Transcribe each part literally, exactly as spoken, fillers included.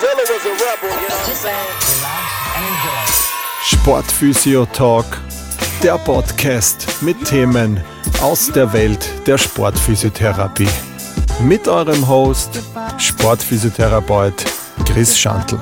Sportphysio Talk, der Podcast mit Themen aus der Welt der Sportphysiotherapie. Mit eurem Host, Sportphysiotherapeut Chris Schantl.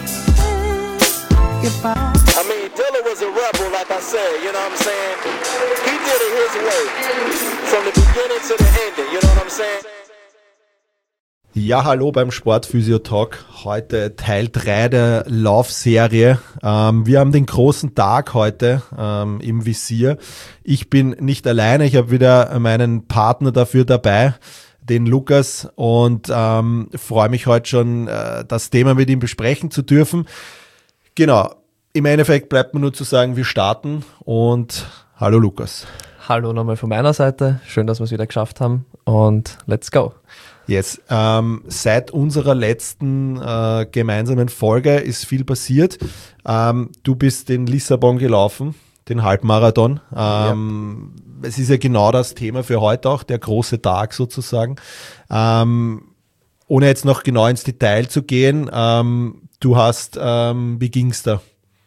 Ja, hallo beim Sportphysio Talk. Heute Teil drei der Laufserie. Ähm, wir haben den großen Tag heute ähm, im Visier. Ich bin nicht alleine, ich habe wieder meinen Partner dafür dabei, den Lukas, und ähm, freue mich heute schon, äh, das Thema mit ihm besprechen zu dürfen. Genau, im Endeffekt bleibt mir nur zu sagen, wir starten und hallo Lukas. Hallo nochmal von meiner Seite, schön, dass wir es wieder geschafft haben und let's go. Yes, ähm, seit unserer letzten äh, gemeinsamen Folge ist viel passiert. Ähm, du bist in Lissabon gelaufen, den Halbmarathon. Ähm, yep. Es ist ja genau das Thema für heute auch, der große Tag sozusagen. Ähm, ohne jetzt noch genau ins Detail zu gehen, ähm, du hast, ähm, wie ging's da?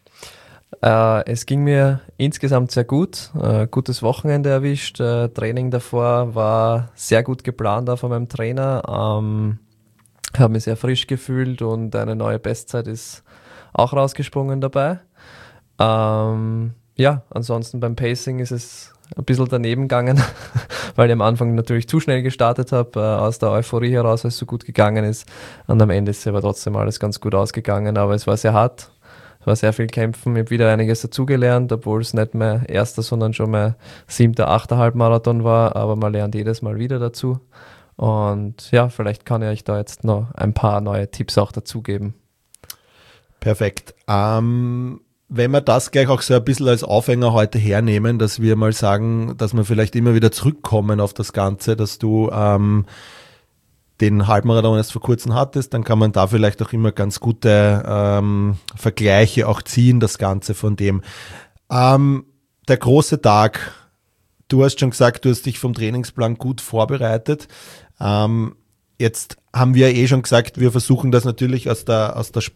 Äh, es ging mir insgesamt sehr gut, äh, gutes Wochenende erwischt, äh, Training davor war sehr gut geplant auch von meinem Trainer, ähm, habe mich sehr frisch gefühlt und eine neue Bestzeit ist auch rausgesprungen dabei. Ähm, ja, ansonsten beim Pacing ist es ein bisschen daneben gegangen, weil ich am Anfang natürlich zu schnell gestartet habe, äh, aus der Euphorie heraus, weil es so gut gegangen ist, und am Ende ist aber trotzdem alles ganz gut ausgegangen, aber es war sehr hart. Es war sehr viel Kämpfen, ich habe wieder einiges dazugelernt, obwohl es nicht mein erster, sondern schon mein siebter, achter Halbmarathon war, aber man lernt jedes Mal wieder dazu. Und ja, vielleicht kann ich euch da jetzt noch ein paar neue Tipps auch dazugeben. Perfekt. Ähm, wenn wir das gleich auch so ein bisschen als Aufhänger heute hernehmen, dass wir mal sagen, dass wir vielleicht immer wieder zurückkommen auf das Ganze, dass du ähm, den Halbmarathon erst vor kurzem hattest, dann kann man da vielleicht auch immer ganz gute ähm, Vergleiche auch ziehen, das Ganze von dem. Ähm, der große Tag, du hast schon gesagt, du hast dich vom Trainingsplan gut vorbereitet. Ähm, jetzt haben wir eh schon gesagt, wir versuchen das natürlich aus der, aus der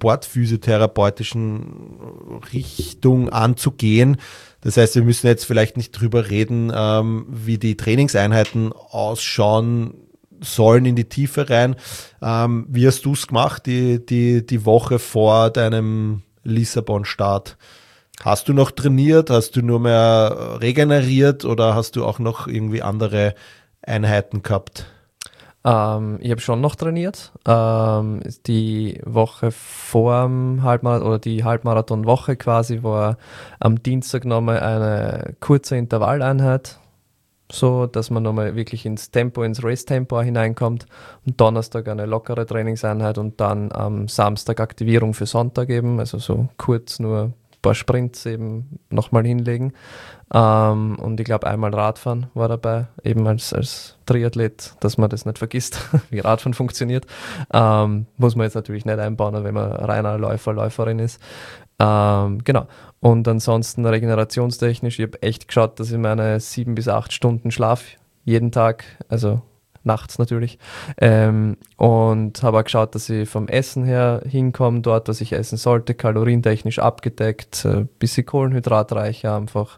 sportphysiotherapeutischen Richtung anzugehen. Das heißt, wir müssen jetzt vielleicht nicht drüber reden, ähm, wie die Trainingseinheiten ausschauen sollen in die Tiefe rein. Ähm, wie hast du es gemacht, die, die, die Woche vor deinem Lissabon-Start? Hast du noch trainiert? Hast du nur mehr regeneriert oder hast du auch noch irgendwie andere Einheiten gehabt? Ähm, ich habe schon noch trainiert. Ähm, die Woche vor dem Halbmarathon oder die Halbmarathon-Woche quasi war am Dienstag nochmal eine kurze Intervalleinheit, so dass man nochmal wirklich ins Tempo, ins Race-Tempo hineinkommt, und Donnerstag eine lockere Trainingseinheit und dann am Samstag Aktivierung für Sonntag eben, also so kurz nur ein paar Sprints eben nochmal hinlegen. Ähm, und ich glaube einmal Radfahren war dabei, eben als, als Triathlet, dass man das nicht vergisst, wie Radfahren funktioniert. Ähm, muss man jetzt natürlich nicht einbauen, wenn man reiner Läufer, Läuferin ist. Ähm, genau. Und ansonsten regenerationstechnisch, ich habe echt geschaut, dass ich meine sieben bis acht Stunden Schlaf jeden Tag, also nachts natürlich, ähm, und habe auch geschaut, dass ich vom Essen her hinkomme, dort, was ich essen sollte, kalorientechnisch abgedeckt, ein bisschen kohlenhydratreicher einfach,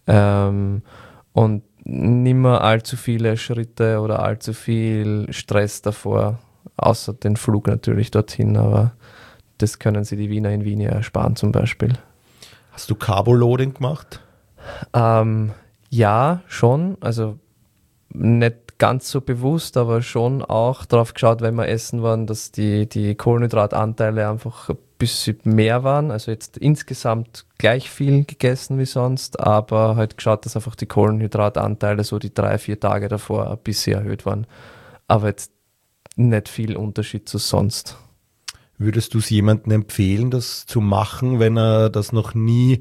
ähm, und nicht mehr allzu viele Schritte oder allzu viel Stress davor, außer den Flug natürlich dorthin, aber das können sie die Wiener in Wien ja ersparen zum Beispiel. Hast du Carboloading gemacht? Ähm, ja, schon. Also nicht ganz so bewusst, aber schon auch darauf geschaut, wenn wir essen waren, dass die, die Kohlenhydratanteile einfach ein bisschen mehr waren. Also jetzt insgesamt gleich viel gegessen wie sonst, aber halt geschaut, dass einfach die Kohlenhydratanteile so die drei, vier Tage davor ein bisschen erhöht waren. Aber jetzt nicht viel Unterschied zu sonst. Würdest du es jemandem empfehlen, das zu machen, wenn er das noch nie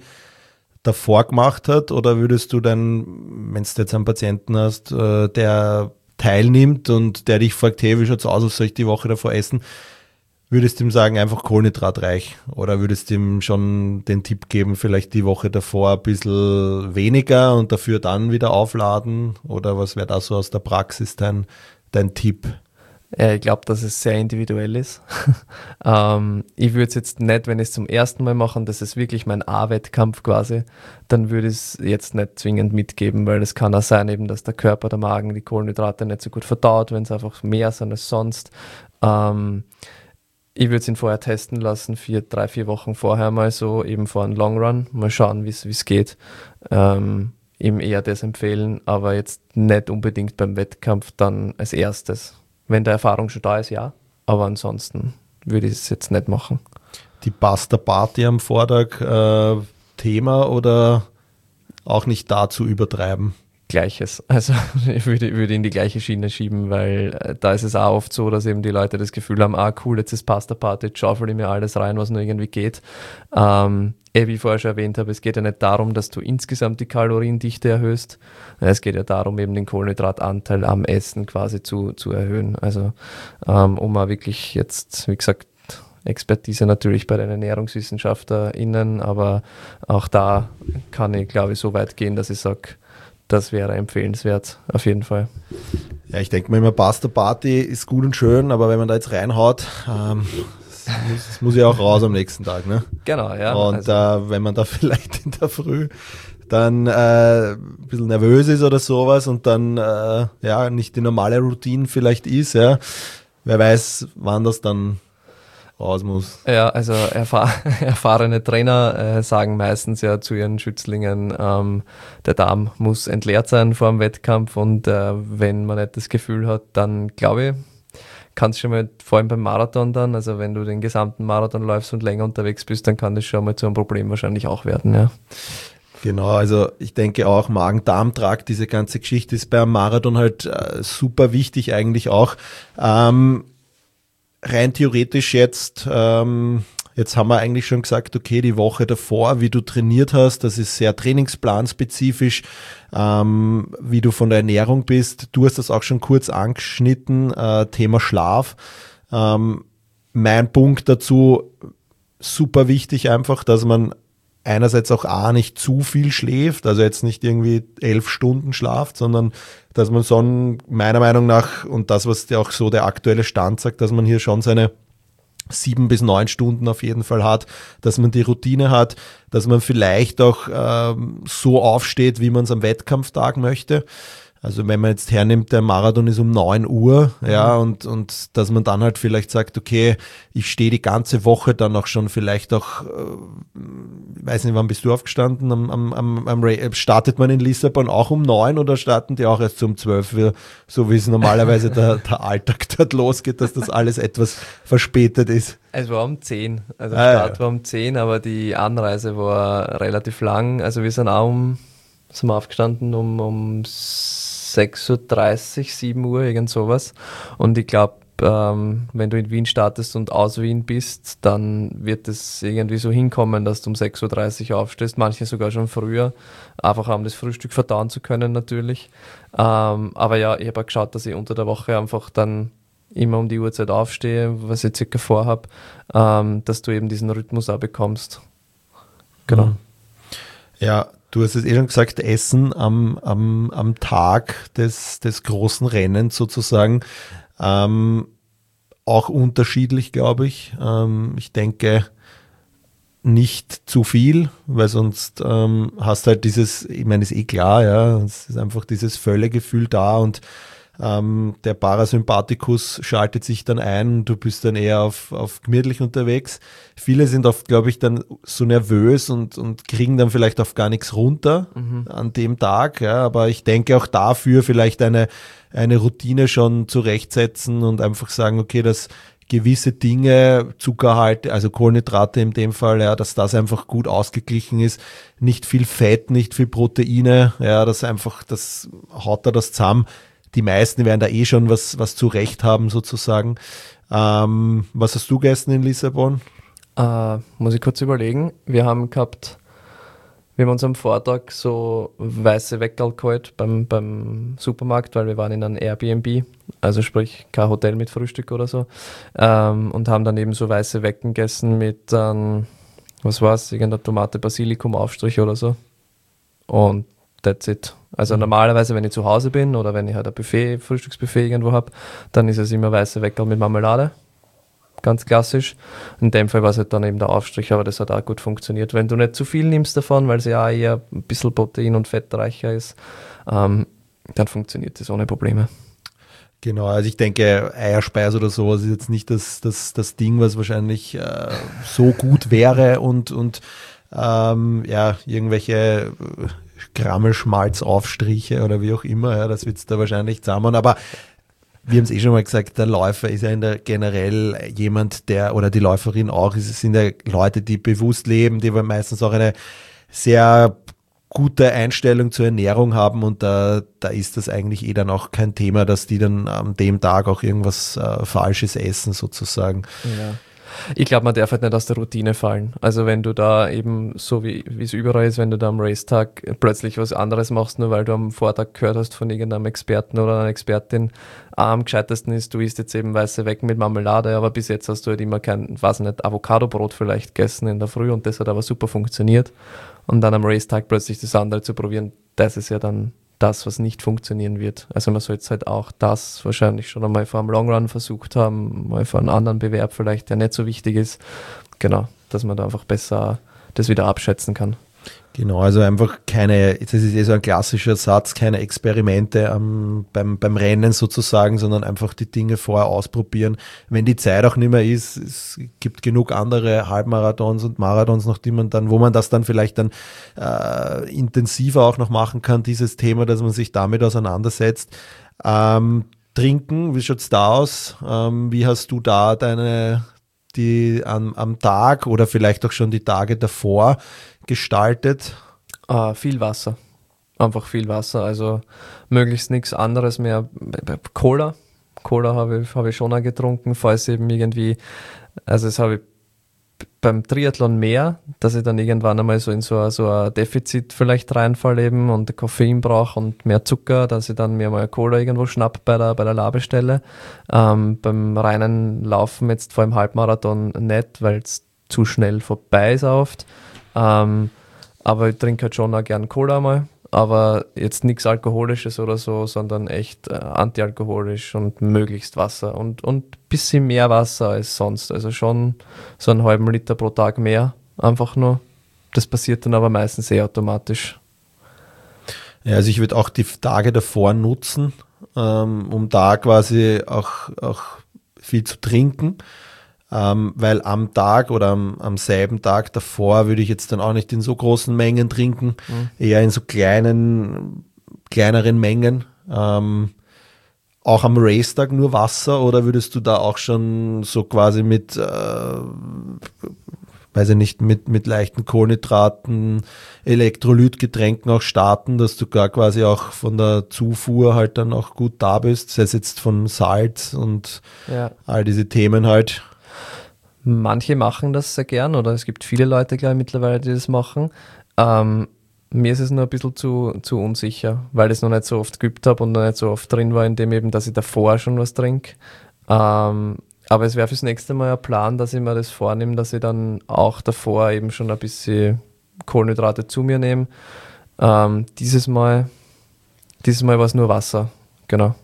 davor gemacht hat? Oder würdest du dann, wenn du jetzt einen Patienten hast, der teilnimmt und der dich fragt, hey, wie schaut's aus, was soll ich die Woche davor essen? Würdest du ihm sagen, einfach kohlenhydratreich? Oder würdest du ihm schon den Tipp geben, vielleicht die Woche davor ein bisschen weniger und dafür dann wieder aufladen? Oder was wäre da so aus der Praxis dein, dein Tipp? Ja, ich glaube, dass es sehr individuell ist. ähm, ich würde es jetzt nicht, wenn ich es zum ersten Mal mache, und das ist wirklich mein A-Wettkampf quasi, dann würde ich es jetzt nicht zwingend mitgeben, weil es kann auch sein, eben, dass der Körper, der Magen die Kohlenhydrate nicht so gut verdaut, wenn es einfach mehr sind als sonst. Ähm, ich würde es ihn vorher testen lassen, vier, drei, vier Wochen vorher mal so, eben vor einem Long Run, mal schauen, wie es geht. Ähm, ihm eher das empfehlen, aber jetzt nicht unbedingt beim Wettkampf dann als erstes. Wenn der Erfahrung schon da ist, ja. Aber ansonsten würde ich es jetzt nicht machen. Die Pasta Party am Vortag äh, Thema oder auch nicht da zu übertreiben? Gleiches. Also ich würde, würde in die gleiche Schiene schieben, weil äh, da ist es auch oft so, dass eben die Leute das Gefühl haben, ah cool, jetzt ist Pasta Party, jetzt schaufel ich mir alles rein, was nur irgendwie geht. Ähm, eh, wie ich vorher schon erwähnt habe, es geht ja nicht darum, dass du insgesamt die Kaloriendichte erhöhst. Es geht ja darum, eben den Kohlenhydratanteil am Essen quasi zu, zu erhöhen. Also ähm, um auch wirklich jetzt, wie gesagt, Expertise natürlich bei den ErnährungswissenschaftlerInnen, aber auch da kann ich, glaube ich, so weit gehen, dass ich sage, das wäre empfehlenswert, auf jeden Fall. Ja, ich denke mir immer, Pasta Party ist gut und schön, aber wenn man da jetzt reinhaut, ähm, das, muss, das muss ja auch raus am nächsten Tag. Ne? Genau, ja. Und also. äh, wenn man da vielleicht in der Früh dann äh, ein bisschen nervös ist oder sowas und dann äh, ja nicht die normale Routine vielleicht ist, ja, wer weiß, wann das dann raus muss. Ja, also erfahr erfahrene Trainer äh, sagen meistens ja zu ihren Schützlingen, ähm, der Darm muss entleert sein vor dem Wettkampf und äh, wenn man nicht das Gefühl hat, dann glaube ich, kann es schon mal, vor allem beim Marathon dann, also wenn du den gesamten Marathon läufst und länger unterwegs bist, dann kann das schon mal zu einem Problem wahrscheinlich auch werden, ja. Genau, also ich denke auch Magen-Darm-Trakt, diese ganze Geschichte ist beim Marathon halt äh, super wichtig eigentlich auch. Ähm, rein theoretisch jetzt, ähm, jetzt haben wir eigentlich schon gesagt, okay, die Woche davor, wie du trainiert hast, das ist sehr trainingsplanspezifisch, ähm, wie du von der Ernährung bist. Du hast das auch schon kurz angeschnitten, äh, Thema Schlaf. Ähm, mein Punkt dazu, super wichtig einfach, dass man einerseits auch A, nicht zu viel schläft, also jetzt nicht irgendwie elf Stunden schlaft, sondern dass man so meiner Meinung nach, und das, was ja auch so der aktuelle Stand sagt, dass man hier schon seine sieben bis neun Stunden auf jeden Fall hat, dass man die Routine hat, dass man vielleicht auch ähm, so aufsteht, wie man es am Wettkampftag möchte. Also wenn man jetzt hernimmt, der Marathon ist um neun Uhr, ja, und, und dass man dann halt vielleicht sagt, okay, ich stehe die ganze Woche dann auch schon vielleicht auch, äh, weiß nicht, wann bist du aufgestanden, am, am, am, am startet man in Lissabon auch um neun oder starten die auch erst um zwölf, so wie es normalerweise der, der Alltag dort losgeht, dass das alles etwas verspätet ist? Es war um zehn, also der Ah, Start ja. war um zehn, aber die Anreise war relativ lang, also wir sind auch um, sind wir aufgestanden um, um sechs Uhr dreißig, sieben Uhr, irgend sowas. Und ich glaube, ähm, wenn du in Wien startest und aus Wien bist, dann wird es irgendwie so hinkommen, dass du um sechs Uhr dreißig aufstehst, manche sogar schon früher, einfach um das Frühstück verdauen zu können natürlich. Ähm, aber ja, ich habe auch geschaut, dass ich unter der Woche einfach dann immer um die Uhrzeit aufstehe, was ich circa vorhabe, ähm, dass du eben diesen Rhythmus auch bekommst. Genau. Ja, du hast es eh schon gesagt, Essen am, am, am Tag des, des großen Rennens sozusagen. Ähm, auch unterschiedlich, glaube ich. Ähm, ich denke, nicht zu viel, weil sonst ähm, hast halt dieses, ich meine, ist eh klar, ja, es ist einfach dieses Völlegefühl da und ähm, der Parasympathikus schaltet sich dann ein und du bist dann eher auf, auf gemütlich unterwegs. Viele sind oft, glaube ich, dann so nervös und, und kriegen dann vielleicht auf gar nichts runter mhm. an dem Tag, ja, aber ich denke auch dafür vielleicht eine, eine Routine schon zurechtsetzen und einfach sagen, okay, dass gewisse Dinge, Zuckerhalte, also Kohlenhydrate in dem Fall, ja, dass das einfach gut ausgeglichen ist. Nicht viel Fett, nicht viel Proteine, ja, das einfach, das haut da das zusammen. Die meisten werden da eh schon was, was zurecht haben, sozusagen. Ähm, was hast du gegessen in Lissabon? Äh, muss ich kurz überlegen. Wir haben gehabt, wir haben uns am Vortag so weiße Weckerl geholt beim, beim Supermarkt, weil wir waren in einem Airbnb, also sprich kein Hotel mit Frühstück oder so, ähm, und haben dann eben so weiße Wecken gegessen mit, ähm, was war's, irgendeiner Tomate, Basilikum, Aufstrich oder so. Und that's it. Also Mhm. normalerweise, wenn ich zu Hause bin oder wenn ich halt ein Buffet, Frühstücksbuffet irgendwo habe, dann ist es immer weiße Weckerl mit Marmelade. Ganz klassisch. In dem Fall war es halt dann eben der Aufstrich, aber das hat auch gut funktioniert. Wenn du nicht zu viel nimmst davon, weil es ja auch eher ein bisschen protein- und fettreicher ist, ähm, dann funktioniert das ohne Probleme. Genau, also ich denke, Eierspeis oder sowas ist jetzt nicht das, das, das Ding, was wahrscheinlich äh, so gut wäre und, und ähm, ja, irgendwelche Krammelschmalzaufstriche oder wie auch immer, ja, das wird es da wahrscheinlich zusammen. Aber wir haben es eh schon mal gesagt, der Läufer ist ja in der generell jemand, der, oder die Läuferin auch, es sind ja Leute, die bewusst leben, die meistens auch eine sehr gute Einstellung zur Ernährung haben und da, da ist das eigentlich eh dann auch kein Thema, dass die dann an dem Tag auch irgendwas äh, Falsches essen sozusagen. Ja. Ich glaube, man darf halt nicht aus der Routine fallen. Also wenn du da eben, so wie wie es überall ist, wenn du da am Racetag plötzlich was anderes machst, nur weil du am Vortag gehört hast von irgendeinem Experten oder einer Expertin, ah, am gescheitesten ist, du isst jetzt eben weiße Wecken mit Marmelade, aber bis jetzt hast du halt immer kein, weiß nicht, Avocadobrot vielleicht gegessen in der Früh und das hat aber super funktioniert. Und dann am Racetag plötzlich das andere zu probieren, das ist ja dann das, was nicht funktionieren wird. Also man sollte halt auch das wahrscheinlich schon einmal vor einem Long Run versucht haben, mal vor einem anderen Bewerb vielleicht, der nicht so wichtig ist. Genau, dass man da einfach besser das wieder abschätzen kann. Genau, also einfach keine, das ist eh so ein klassischer Satz, keine Experimente am, beim, beim Rennen sozusagen, sondern einfach die Dinge vorher ausprobieren. Wenn die Zeit auch nicht mehr ist, es gibt genug andere Halbmarathons und Marathons noch, die man dann, wo man das dann vielleicht dann äh, intensiver auch noch machen kann, dieses Thema, dass man sich damit auseinandersetzt. Ähm, trinken, wie schaut's da aus? Ähm, wie hast du da deine, die am, am Tag oder vielleicht auch schon die Tage davor gestaltet? Ah, viel Wasser. Einfach viel Wasser. Also möglichst nichts anderes mehr. Cola. Cola habe ich, habe ich schon auch getrunken, falls eben irgendwie, also das habe ich beim Triathlon mehr, dass ich dann irgendwann einmal so in so ein, so ein Defizit vielleicht reinfalle eben und Koffein brauche und mehr Zucker, dass ich dann mir mal Cola irgendwo schnapp bei der, bei der Labestelle. Ähm, beim reinen Laufen jetzt vor dem Halbmarathon nicht, weil es zu schnell vorbei ist oft. Ähm, aber ich trinke halt schon auch gern Cola mal. Aber jetzt nichts Alkoholisches oder so, sondern echt äh, antialkoholisch und möglichst Wasser und und ein bisschen mehr Wasser als sonst. Also schon so einen halben Liter pro Tag mehr, einfach nur. Das passiert dann aber meistens eh automatisch. Ja, also ich würde auch die Tage davor nutzen, ähm, um da quasi auch, auch viel zu trinken. Ähm, weil am Tag oder am, am selben Tag davor würde ich jetzt dann auch nicht in so großen Mengen trinken, Mhm. eher in so kleinen, kleineren Mengen. Ähm, auch am Racetag nur Wasser oder würdest du da auch schon so quasi mit, äh, weiß ich nicht, mit, mit leichten Kohlenhydraten, Elektrolytgetränken auch starten, dass du gar quasi auch von der Zufuhr halt dann auch gut da bist, sei es jetzt von Salz und Ja. all diese Themen halt. Manche machen das sehr gern oder es gibt viele Leute, glaube ich, mittlerweile, die das machen. Ähm, mir ist es nur ein bisschen zu, zu unsicher, weil ich es noch nicht so oft geübt habe und noch nicht so oft drin war, in dem eben, dass ich davor schon was trinke. Ähm, aber es wäre fürs nächste Mal ein Plan, dass ich mir das vornehme, dass ich dann auch davor eben schon ein bisschen Kohlenhydrate zu mir nehme. Ähm, dieses Mal, dieses Mal war es nur Wasser, genau.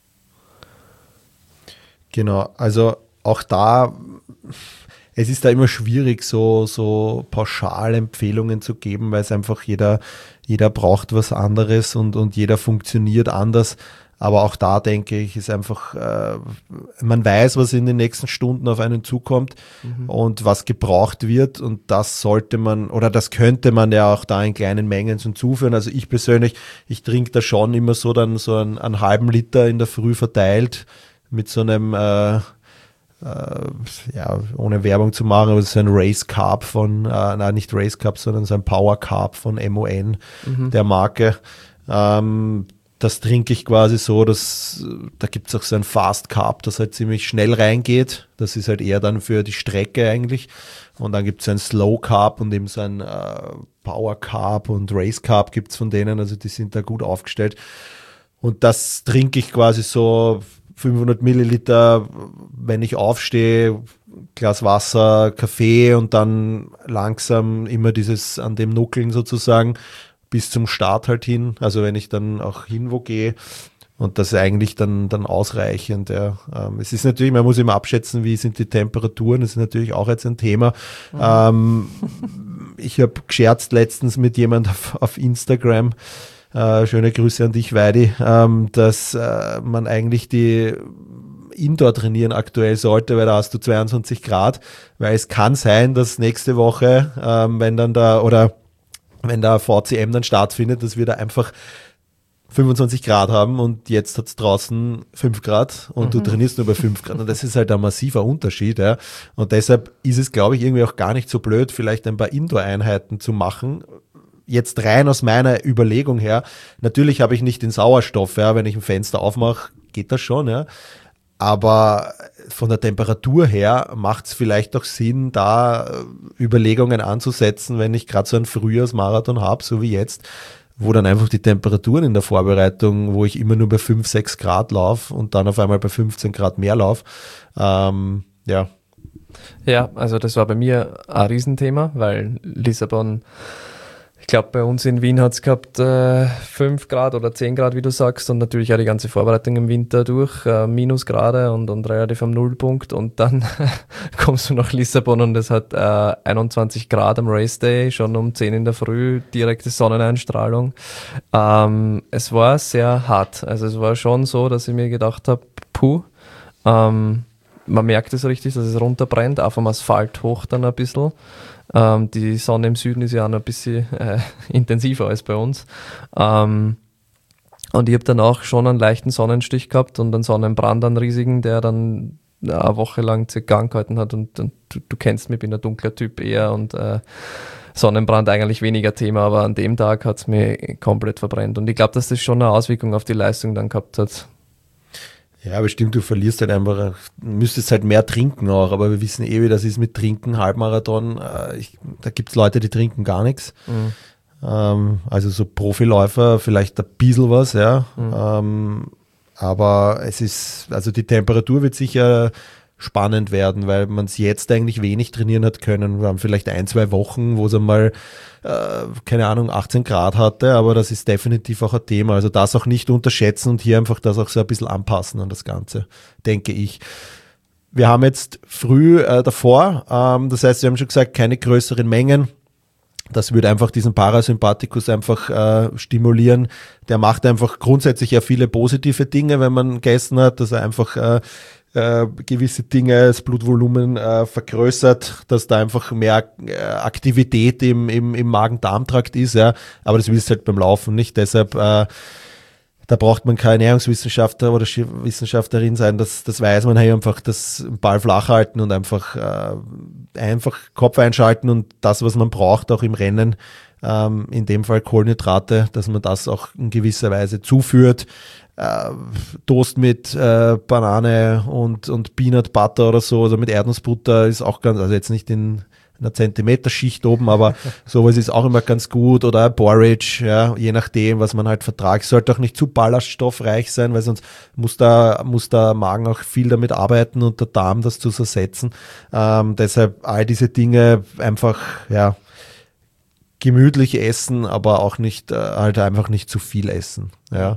Genau, also auch da, es ist da immer schwierig, so, so pauschal Empfehlungen zu geben, weil es einfach jeder, jeder braucht was anderes und, und jeder funktioniert anders. Aber auch da denke ich, ist einfach, äh, man weiß, was in den nächsten Stunden auf einen zukommt Mhm. und was gebraucht wird. Und das sollte man, oder das könnte man ja auch da in kleinen Mengen zuführen. Also ich persönlich, ich trinke da schon immer so dann so einen, einen halben Liter in der Früh verteilt mit so einem, äh, äh, ja, ohne Werbung zu machen, aber es ist ein Race Carb von, äh, nein, nicht Race Carb, sondern so ein Power Carb von M O N, Mhm. der Marke. Ähm, das trinke ich quasi so, dass da gibt es auch so ein Fast Carb, das halt ziemlich schnell reingeht. Das ist halt eher dann für die Strecke eigentlich. Und dann gibt es ein Slow Carb und eben so ein äh, Power Carb und Race Carb gibt es von denen, also die sind da gut aufgestellt. Und das trinke ich quasi so fünfhundert Milliliter, wenn ich aufstehe, Glas Wasser, Kaffee und dann langsam immer dieses an dem Nuckeln sozusagen. bis zum Start halt hin, also wenn ich dann auch hin wo gehe. Und das ist eigentlich dann, dann ausreichend. Ja. Ähm, es ist natürlich, man muss immer abschätzen, wie sind die Temperaturen, das ist natürlich auch jetzt ein Thema. Mhm. Ähm, ich habe gescherzt letztens mit jemand auf, auf Instagram, äh, schöne Grüße an dich, Weidi, ähm, dass äh, man eigentlich die Indoor trainieren aktuell sollte, weil da hast du zweiundzwanzig Grad, weil es kann sein, dass nächste Woche, ähm, wenn dann da, oder wenn da V C M dann stattfindet, dass wir da einfach fünfundzwanzig Grad haben und jetzt hat es draußen fünf Grad und mhm. du trainierst nur bei fünf Grad und das ist halt ein massiver Unterschied. Ja. Und deshalb ist es, glaube ich, irgendwie auch gar nicht so blöd, vielleicht ein paar Indoor-Einheiten zu machen. Jetzt rein aus meiner Überlegung her, natürlich habe ich nicht den Sauerstoff, ja, wenn ich ein Fenster aufmache, geht das schon, ja. Aber von der Temperatur her macht es vielleicht auch Sinn, da Überlegungen anzusetzen, wenn ich gerade so einen Frühjahrsmarathon habe, so wie jetzt, wo dann einfach die Temperaturen in der Vorbereitung, wo ich immer nur bei fünf, sechs Grad laufe und dann auf einmal bei fünfzehn Grad mehr laufe. Ähm, ja. Ja, also das war bei mir ein Riesenthema, weil Lissabon, ich glaube bei uns in Wien hat es gehabt äh, fünf Grad oder zehn Grad, wie du sagst, und natürlich auch die ganze Vorbereitung im Winter durch, äh, Minusgrade und, und relativ am Nullpunkt und dann kommst du nach Lissabon und es hat äh, einundzwanzig Grad am Race Day, schon um zehn in der Früh, direkte Sonneneinstrahlung. Ähm, es war sehr hart, also es war schon so, dass ich mir gedacht habe, puh, ähm, man merkt es richtig, dass es runterbrennt, auch vom Asphalt hoch dann ein bisschen. Ähm, die Sonne im Süden ist ja auch noch ein bisschen äh, intensiver als bei uns. Ähm, und ich habe dann auch schon einen leichten Sonnenstich gehabt und einen Sonnenbrand, einen riesigen, der dann eine Woche lang circa angehalten hat. Und, und du, du kennst mich, ich bin ein dunkler Typ eher und äh, Sonnenbrand eigentlich weniger Thema, aber an dem Tag hat es mich komplett verbrennt. Und ich glaube, dass das schon eine Auswirkung auf die Leistung dann gehabt hat. Ja, bestimmt, du verlierst halt einfach, müsstest halt mehr trinken auch, aber wir wissen eh, wie das ist mit Trinken, Halbmarathon, äh, ich, da gibt es Leute, die trinken gar nichts. Mhm. Ähm, also so Profiläufer, vielleicht ein bisschen was, ja. Mhm. Ähm, aber es ist, also die Temperatur wird sicher spannend werden, weil man es jetzt eigentlich wenig trainieren hat können. Wir haben vielleicht ein, zwei Wochen, wo es einmal, äh, keine Ahnung, achtzehn Grad hatte, aber das ist definitiv auch ein Thema. Also das auch nicht unterschätzen und hier einfach das auch so ein bisschen anpassen an das Ganze, denke ich. Wir haben jetzt früh äh, davor, ähm, das heißt, wir haben schon gesagt, keine größeren Mengen. Das würde einfach diesen Parasympathikus einfach äh, stimulieren. Der macht einfach grundsätzlich ja viele positive Dinge, wenn man gegessen hat, dass er einfach äh, äh, gewisse Dinge, das Blutvolumen äh, vergrößert, dass da einfach mehr äh, Aktivität im, im, im Magen-Darm-Trakt ist. Ja. Aber das willst du halt beim Laufen nicht. Deshalb äh, da braucht man kein Ernährungswissenschaftler oder Wissenschaftlerin sein, das, das weiß man halt einfach, das Ball flach halten und einfach, äh, einfach Kopf einschalten und das, was man braucht, auch im Rennen, ähm, in dem Fall Kohlenhydrate, dass man das auch in gewisser Weise zuführt. Äh, Toast mit äh, Banane und, und Peanut Butter oder so, also mit Erdnussbutter ist auch ganz, also jetzt nicht in einer Zentimeterschicht oben, aber sowas ist auch immer ganz gut, oder ein Porridge, ja, je nachdem, was man halt vertragt. Sollte auch nicht zu ballaststoffreich sein, weil sonst muss der, muss der Magen auch viel damit arbeiten und der Darm das zu zersetzen. Ähm, deshalb all diese Dinge einfach, ja, gemütlich essen, aber auch nicht, äh, halt einfach nicht zu viel essen, ja.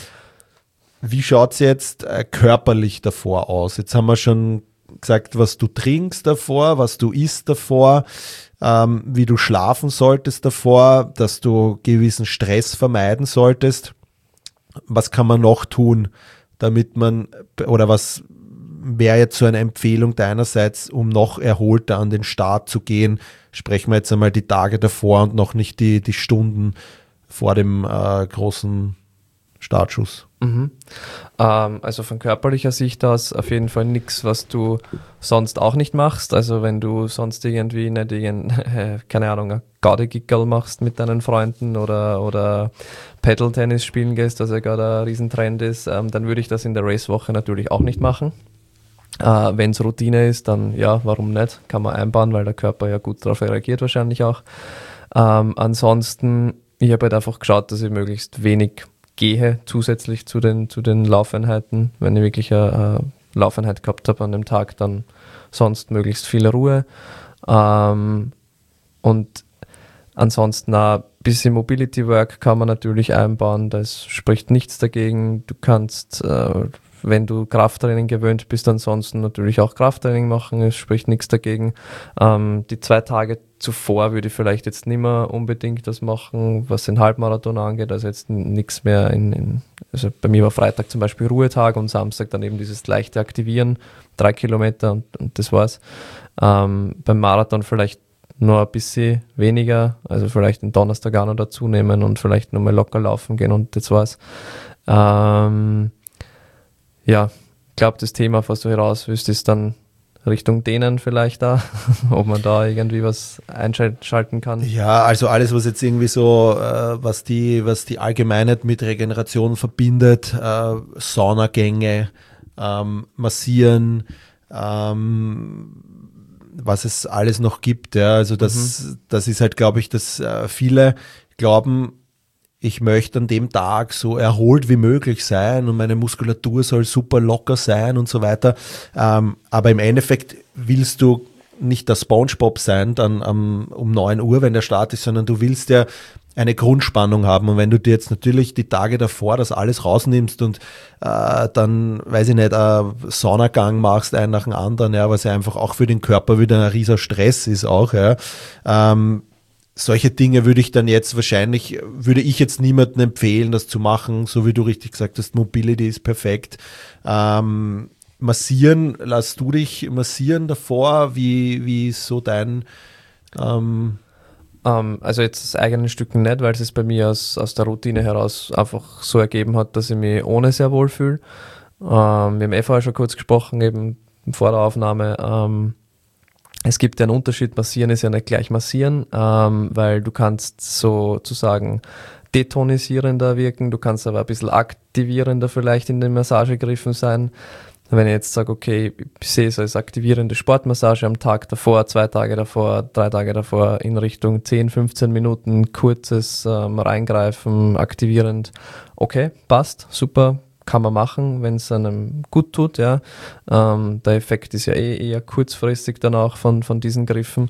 Wie schaut's jetzt äh, körperlich davor aus? Jetzt haben wir schon gesagt, was du trinkst davor, was du isst davor, ähm, wie du schlafen solltest davor, dass du gewissen Stress vermeiden solltest. Was kann man noch tun, damit man, oder was wäre jetzt so eine Empfehlung deinerseits, um noch erholter an den Start zu gehen? Sprechen wir jetzt einmal die Tage davor und noch nicht die, die Stunden vor dem äh, großen Startschuss. Mhm. Ähm, also von körperlicher Sicht aus auf jeden Fall nichts, was du sonst auch nicht machst. Also wenn du sonst irgendwie nicht irgend, äh, keine Ahnung, ein Gaudi-Gickerl machst mit deinen Freunden oder, oder Paddle-Tennis spielen gehst, was ja gerade ein Riesentrend ist, ähm, dann würde ich das in der Racewoche natürlich auch nicht machen. Äh, wenn es Routine ist, dann ja, warum nicht? Kann man einbauen, weil der Körper ja gut darauf reagiert wahrscheinlich auch. Ähm, ansonsten, ich habe halt einfach geschaut, dass ich möglichst wenig gehe zusätzlich zu den, zu den Laufeinheiten. Wenn ich wirklich eine, eine Laufeinheit gehabt habe an dem Tag, dann sonst möglichst viel Ruhe. Ähm, und Ansonsten auch ein bisschen Mobility Work kann man natürlich einbauen, das spricht nichts dagegen. Du kannst, äh, wenn du Krafttraining gewöhnt bist, ansonsten natürlich auch Krafttraining machen, es spricht nichts dagegen. Ähm, die zwei Tage zuvor würde ich vielleicht jetzt nicht mehr unbedingt das machen, was den Halbmarathon angeht, also jetzt nichts mehr in, in, also bei mir war Freitag zum Beispiel Ruhetag und Samstag dann eben dieses leichte Aktivieren, drei Kilometer und, und das war's. Ähm, beim Marathon vielleicht nur ein bisschen weniger, also vielleicht den Donnerstag auch noch dazu nehmen und vielleicht nochmal locker laufen gehen und das war's. Ähm, ja, ich glaube, das Thema, was du heraus willst, ist dann Richtung denen vielleicht da, ob man da irgendwie was einschalten kann. Ja, also alles, was jetzt irgendwie so, äh, was die, was die Allgemeinheit mit Regeneration verbindet, äh, Saunagänge, ähm, Massieren, ähm, was es alles noch gibt. Ja, also das, mhm. das ist halt, glaube ich, dass äh, viele glauben, ich möchte an dem Tag so erholt wie möglich sein und meine Muskulatur soll super locker sein und so weiter. Ähm, aber im Endeffekt willst du nicht der SpongeBob sein dann um, um neun Uhr, wenn der Start ist, sondern du willst ja eine Grundspannung haben. Und wenn du dir jetzt natürlich die Tage davor das alles rausnimmst und äh, dann, weiß ich nicht, einen Saunagang machst, einen nach dem anderen, ja, was ja einfach auch für den Körper wieder ein riesiger Stress ist auch, ja, ähm, solche Dinge würde ich dann jetzt wahrscheinlich, würde ich jetzt niemandem empfehlen, das zu machen, so wie du richtig gesagt hast, Mobility ist perfekt. Ähm, massieren, lass du dich massieren davor? Wie, wie ist so dein... Ähm um, also jetzt das eigene Stücken nicht, weil es es bei mir aus, aus der Routine heraus einfach so ergeben hat, dass ich mich ohne sehr wohl fühle. Ähm, wir haben eh vorher schon kurz gesprochen, eben vor der Aufnahme, ähm, es gibt ja einen Unterschied, massieren ist ja nicht gleich massieren, ähm, weil du kannst sozusagen detonisierender wirken, du kannst aber ein bisschen aktivierender vielleicht in den Massagegriffen sein. Wenn ich jetzt sage, okay, ich sehe es als aktivierende Sportmassage am Tag davor, zwei Tage davor, drei Tage davor in Richtung zehn, fünfzehn Minuten, kurzes ähm, Reingreifen, aktivierend, okay, passt, super, kann man machen, wenn es einem gut tut, ja. Ähm, der Effekt ist ja eh eher kurzfristig dann auch von, von diesen Griffen.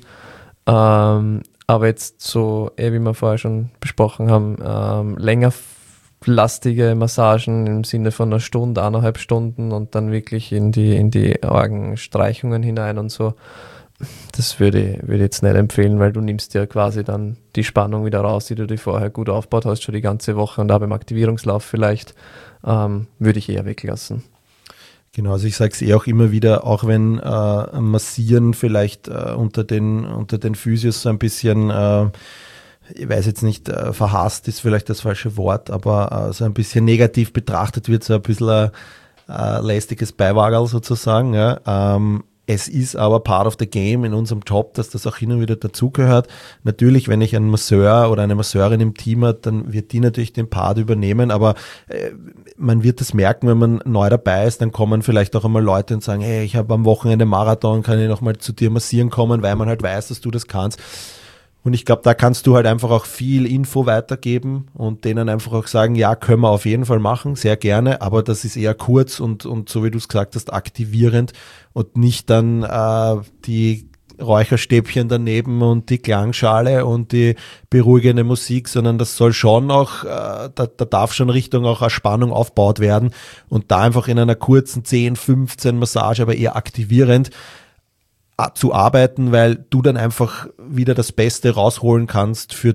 Ähm, aber jetzt so, eh wie wir vorher schon besprochen haben, ähm, längerlastige Massagen im Sinne von einer Stunde, eineinhalb Stunden und dann wirklich in die, in die Organstreichungen hinein und so. Das würde ich, würde ich jetzt nicht empfehlen, weil du nimmst ja quasi dann die Spannung wieder raus, die du dir vorher gut aufgebaut hast, schon die ganze Woche und auch beim Aktivierungslauf vielleicht, ähm, würde ich eher weglassen. Genau, also ich sage es eh auch immer wieder, auch wenn äh, Massieren vielleicht äh, unter den, unter den Physios so ein bisschen, äh, ich weiß jetzt nicht, äh, verhasst ist vielleicht das falsche Wort, aber äh, so ein bisschen negativ betrachtet wird, so ein bisschen ein äh, lästiges Beiwagerl sozusagen, ja. Ähm, Es ist aber part of the game in unserem Job, dass das auch hin und wieder dazugehört. Natürlich, wenn ich einen Masseur oder eine Masseurin im Team hat, dann wird die natürlich den Part übernehmen, aber äh, man wird das merken, wenn man neu dabei ist, dann kommen vielleicht auch einmal Leute und sagen, hey, ich habe am Wochenende Marathon, kann ich nochmal zu dir massieren kommen, weil man halt weiß, dass du das kannst. Und ich glaube, da kannst du halt einfach auch viel Info weitergeben und denen einfach auch sagen, ja, können wir auf jeden Fall machen, sehr gerne, aber das ist eher kurz und, und so wie du es gesagt hast, aktivierend und nicht dann äh, die Räucherstäbchen daneben und die Klangschale und die beruhigende Musik, sondern das soll schon auch, äh, da, da darf schon Richtung auch eine Spannung aufgebaut werden und da einfach in einer kurzen zehn, fünfzehn Massage, aber eher aktivierend zu arbeiten, weil du dann einfach wieder das Beste rausholen kannst für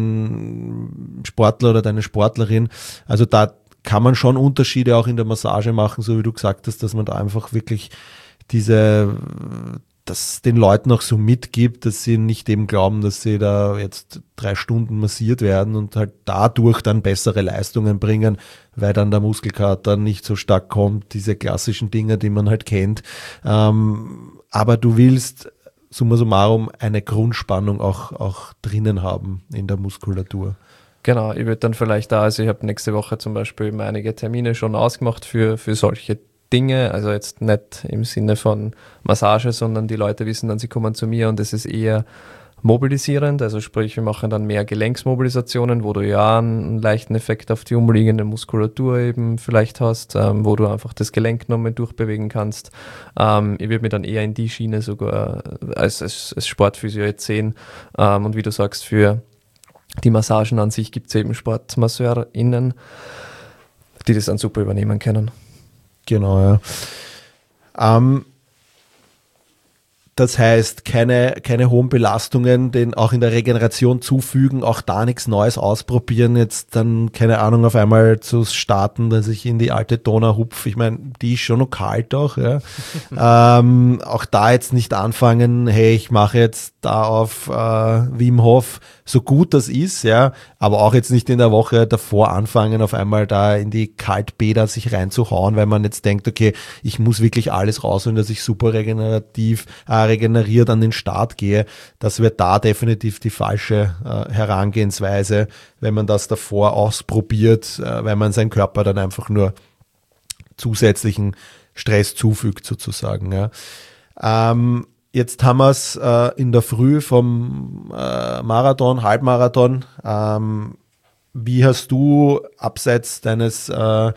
deinen Sportler oder deine Sportlerin. Also da kann man schon Unterschiede auch in der Massage machen, so wie du gesagt hast, dass man da einfach wirklich diese, das den Leuten auch so mitgibt, dass sie nicht eben glauben, dass sie da jetzt drei Stunden massiert werden und halt dadurch dann bessere Leistungen bringen, weil dann der Muskelkater nicht so stark kommt, diese klassischen Dinge, die man halt kennt. Ähm, aber du willst summa summarum eine Grundspannung auch, auch drinnen haben in der Muskulatur. Genau, ich würde dann vielleicht da, also ich habe nächste Woche zum Beispiel eben einige Termine schon ausgemacht für, für solche Dinge, also jetzt nicht im Sinne von Massage, sondern die Leute wissen dann, sie kommen zu mir und es ist eher mobilisierend, also sprich, wir machen dann mehr Gelenksmobilisationen, wo du ja einen leichten Effekt auf die umliegende Muskulatur eben vielleicht hast, ähm, wo du einfach das Gelenk nochmal durchbewegen kannst. Ähm, ich würde mir dann eher in die Schiene sogar als, als, als Sportphysio jetzt sehen ähm, und wie du sagst, für Die Massagen an sich gibt es eben SportmasseurInnen, die das dann super übernehmen können. Genau, ja. Ähm, Das heißt, keine, keine hohen Belastungen, den auch in der Regeneration zufügen, auch da nichts Neues ausprobieren, jetzt dann, keine Ahnung, auf einmal zu starten, dass ich in die alte Donau hupfe. Ich meine, die ist schon noch kalt auch, ja. ähm, auch da jetzt nicht anfangen, hey, ich mache jetzt da auf äh, Wim Hof, so gut das ist, ja, aber auch jetzt nicht in der Woche davor anfangen, auf einmal da in die Kaltbäder sich reinzuhauen, weil man jetzt denkt, okay, ich muss wirklich alles rausholen, dass ich super regenerativ, äh, regeneriert an den Start gehe. Das wird da definitiv die falsche äh, Herangehensweise, wenn man das davor ausprobiert, äh, weil man seinem Körper dann einfach nur zusätzlichen Stress zufügt sozusagen. Ja. Ähm, Jetzt haben wir es äh, in der Früh vom äh, Marathon, Halbmarathon. Ähm, wie hast du abseits deines äh,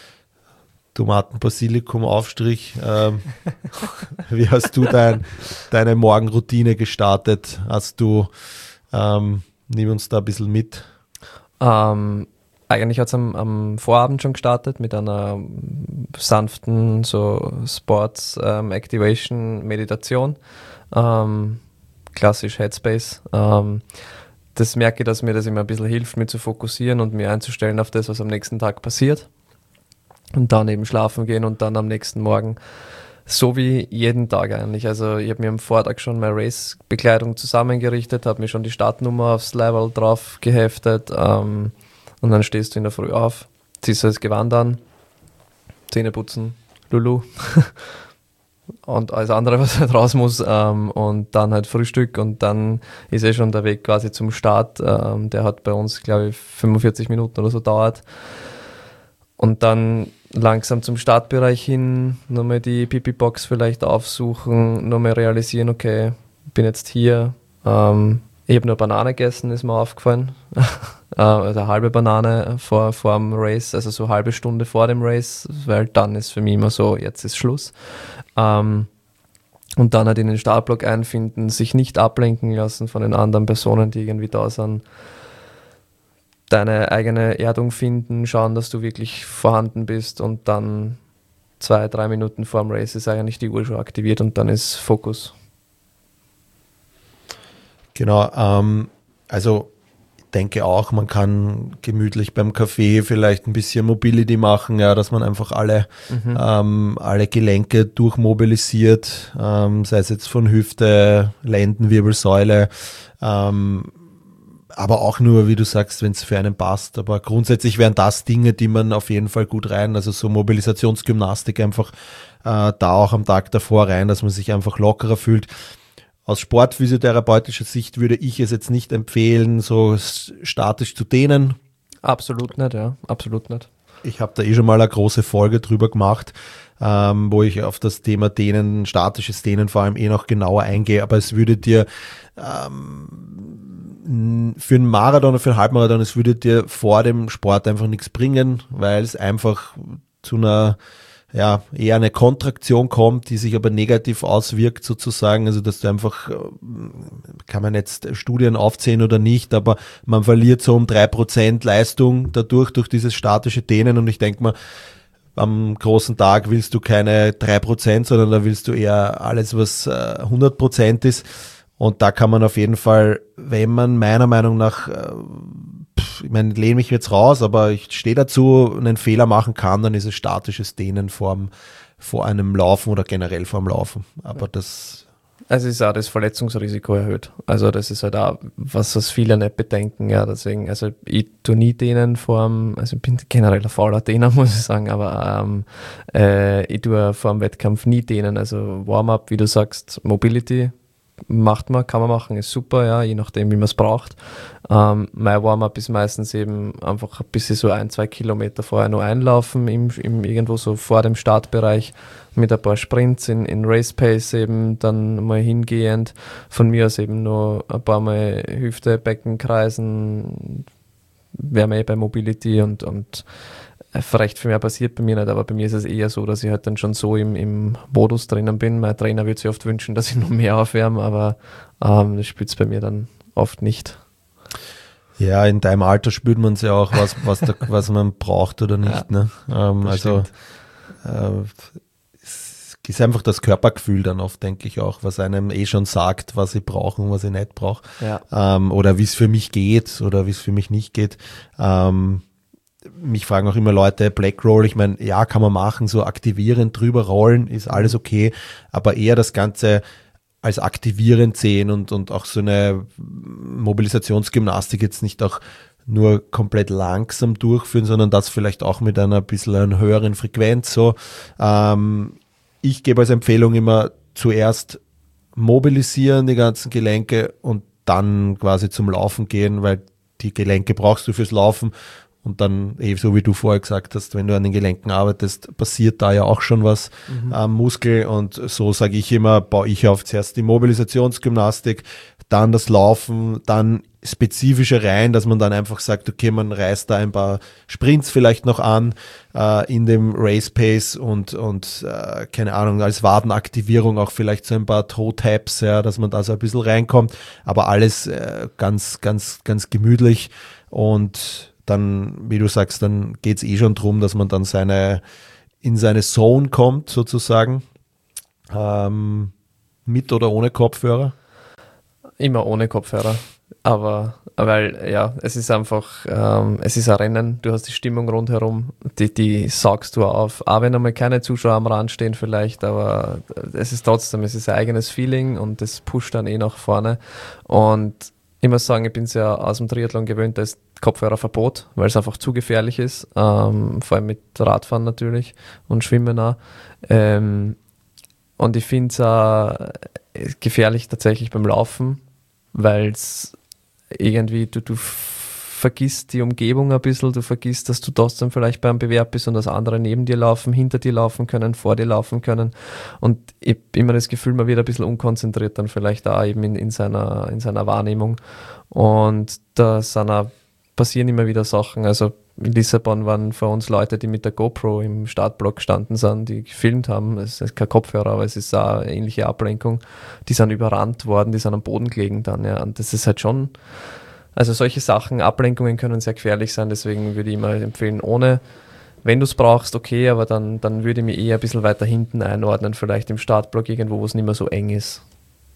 Tomaten-Basilikum-Aufstrich, ähm, wie hast du dein, deine Morgenroutine gestartet? Hast du, ähm, nimm uns da ein bisschen mit. Ähm, eigentlich hat es am, am Vorabend schon gestartet mit einer sanften so Sports ähm, Activation Meditation, ähm, klassisch Headspace. Ähm, das merke ich, dass mir das immer ein bisschen hilft, mich zu fokussieren und mich einzustellen auf das, was am nächsten Tag passiert. Und dann eben schlafen gehen und dann am nächsten Morgen, so wie jeden Tag eigentlich. Also ich habe mir am Vortag schon meine Race-Bekleidung zusammengerichtet, habe mir schon die Startnummer aufs Level drauf geheftet, ähm, und dann stehst du in der Früh auf, ziehst das Gewand an, Zähne putzen, Lulu und alles andere, was halt raus muss, ähm, und dann halt Frühstück und dann ist eh schon der Weg quasi zum Start. Ähm, der hat bei uns, glaube ich, fünfundvierzig Minuten oder so dauert. Und dann langsam zum Startbereich hin, nochmal die Pipi-Box vielleicht aufsuchen, nochmal realisieren, okay, bin jetzt hier. Ähm, ich habe nur Banane gegessen, ist mir aufgefallen. Also eine halbe Banane vor, vor dem Race, also so eine halbe Stunde vor dem Race, weil dann ist für mich immer so, jetzt ist Schluss. Ähm, und dann halt in den Startblock einfinden, sich nicht ablenken lassen von den anderen Personen, die irgendwie da sind. Deine eigene Erdung finden, schauen, dass du wirklich vorhanden bist und dann zwei, drei Minuten vor dem Race ist eigentlich die Uhr schon aktiviert und dann ist Fokus. Genau, ähm, also ich denke auch, man kann gemütlich beim Kaffee vielleicht ein bisschen Mobility machen, ja, dass man einfach alle, mhm. ähm, alle Gelenke durchmobilisiert, ähm, sei es jetzt von Hüfte, Lendenwirbelsäule, ähm, aber auch nur, wie du sagst, wenn es für einen passt. Aber grundsätzlich wären das Dinge, die man auf jeden Fall gut rein, also so Mobilisationsgymnastik einfach äh, da auch am Tag davor rein, dass man sich einfach lockerer fühlt. Aus sportphysiotherapeutischer Sicht würde ich es jetzt nicht empfehlen, so statisch zu dehnen. Absolut nicht, ja, absolut nicht. Ich habe da eh schon mal eine große Folge drüber gemacht, ähm, wo ich auf das Thema Dehnen, statisches Dehnen vor allem eh noch genauer eingehe, aber es würde dir ähm, für einen Marathon oder für einen Halbmarathon, es würde dir vor dem Sport einfach nichts bringen, weil es einfach zu einer ja, eher eine Kontraktion kommt, die sich aber negativ auswirkt sozusagen, also dass du einfach, kann man jetzt Studien aufzählen oder nicht, aber man verliert so um drei Prozent Leistung dadurch, durch dieses statische Dehnen und ich denke mal, am großen Tag willst du keine drei Prozent, sondern da willst du eher alles, was hundert Prozent ist und da kann man auf jeden Fall, wenn man meiner Meinung nach, ich meine, ich lehne mich jetzt raus, aber ich stehe dazu, einen Fehler machen kann, dann ist es statisches Dehnen vor, vor einem Laufen oder generell vor dem Laufen. Aber das... Also ist auch das Verletzungsrisiko erhöht. Also das ist halt auch, was das viele nicht bedenken. Ja, deswegen, also ich tue nie dehnen vor dem, also ich bin generell ein fauler Dehner, muss ich sagen, aber ähm, äh, ich tue vor dem Wettkampf nie dehnen. Also Warm-up, wie du sagst, Mobility, macht man, kann man machen, ist super, ja, je nachdem, wie man es braucht. Ähm, mein Warm-up ist meistens eben einfach ein bisschen so ein, zwei Kilometer vorher noch einlaufen, im, im, irgendwo so vor dem Startbereich mit ein paar Sprints in, in Race Pace eben, dann mal hingehend. Von mir aus eben nur ein paar Mal Hüfte, Becken kreisen, wäre mir eh bei Mobility und, und recht viel mehr passiert bei mir nicht, aber bei mir ist es eher so, dass ich halt dann schon so im, im Modus drinnen bin. Mein Trainer würde sich oft wünschen, dass ich noch mehr aufwärme, aber ähm, das spielt es bei mir dann oft nicht. Ja, in deinem Alter spürt man es ja auch, was, was, da, was man braucht oder nicht. Ja, ne? ähm, also äh, es ist einfach das Körpergefühl dann oft, denke ich auch, was einem eh schon sagt, was ich brauche und was ich nicht brauche. Ja. Ähm, oder wie es für mich geht oder wie es für mich nicht geht. Ähm, mich fragen auch immer Leute, Black Roll, ich meine, ja, kann man machen, so aktivierend drüber rollen, ist alles okay, aber eher das Ganze als aktivierend sehen und, und auch so eine Mobilisationsgymnastik jetzt nicht auch nur komplett langsam durchführen, sondern das vielleicht auch mit einer bisschen einer höheren Frequenz. So, ähm, ich gebe als Empfehlung immer zuerst mobilisieren die ganzen Gelenke und dann quasi zum Laufen gehen, weil die Gelenke brauchst du fürs Laufen. Und dann, eh, so wie du vorher gesagt hast, wenn du an den Gelenken arbeitest, passiert da ja auch schon was mhm. am Muskel. Und so sage ich immer, baue ich auf zuerst die Mobilisationsgymnastik, dann das Laufen, dann spezifische rein, dass man dann einfach sagt, okay, man reißt da ein paar Sprints vielleicht noch an äh, in dem Race Pace und, und äh, keine Ahnung, als Wadenaktivierung auch vielleicht so ein paar Toe-Taps, ja, dass man da so ein bisschen reinkommt. Aber alles äh, ganz, ganz, ganz gemütlich und dann, wie du sagst, dann geht es eh schon darum, dass man dann seine in seine Zone kommt, sozusagen. Ähm, mit oder ohne Kopfhörer? Immer ohne Kopfhörer. Aber, weil, ja, es ist einfach, ähm, es ist ein Rennen, du hast die Stimmung rundherum, die, die saugst du auf. Auch wenn einmal keine Zuschauer am Rand stehen vielleicht, aber es ist trotzdem, es ist ein eigenes Feeling und das pusht dann eh nach vorne. Und ich muss sagen, ich bin es ja aus dem Triathlon gewöhnt, da ist Kopfhörerverbot, weil es einfach zu gefährlich ist, ähm, vor allem mit Radfahren natürlich und Schwimmen auch. Ähm, und ich finde es auch gefährlich tatsächlich beim Laufen, weil es irgendwie, du, du vergisst die Umgebung ein bisschen, du vergisst, dass du trotzdem vielleicht beim Bewerb bist und dass andere neben dir laufen, hinter dir laufen können, vor dir laufen können. Und ich habe immer das Gefühl, man wird ein bisschen unkonzentriert dann vielleicht auch eben in, in, seiner, in seiner Wahrnehmung. Und da sind auch, passieren immer wieder Sachen. Also in Lissabon waren vor uns Leute, die mit der GoPro im Startblock gestanden sind, die gefilmt haben. Es ist kein Kopfhörer, aber es ist auch eine ähnliche Ablenkung. Die sind überrannt worden, die sind am Boden gelegen dann. Ja. Und das ist halt schon... Also solche Sachen, Ablenkungen können sehr gefährlich sein, deswegen würde ich immer empfehlen, ohne, wenn du es brauchst, okay, aber dann, dann würde ich mich eher ein bisschen weiter hinten einordnen, vielleicht im Startblock irgendwo, wo es nicht mehr so eng ist.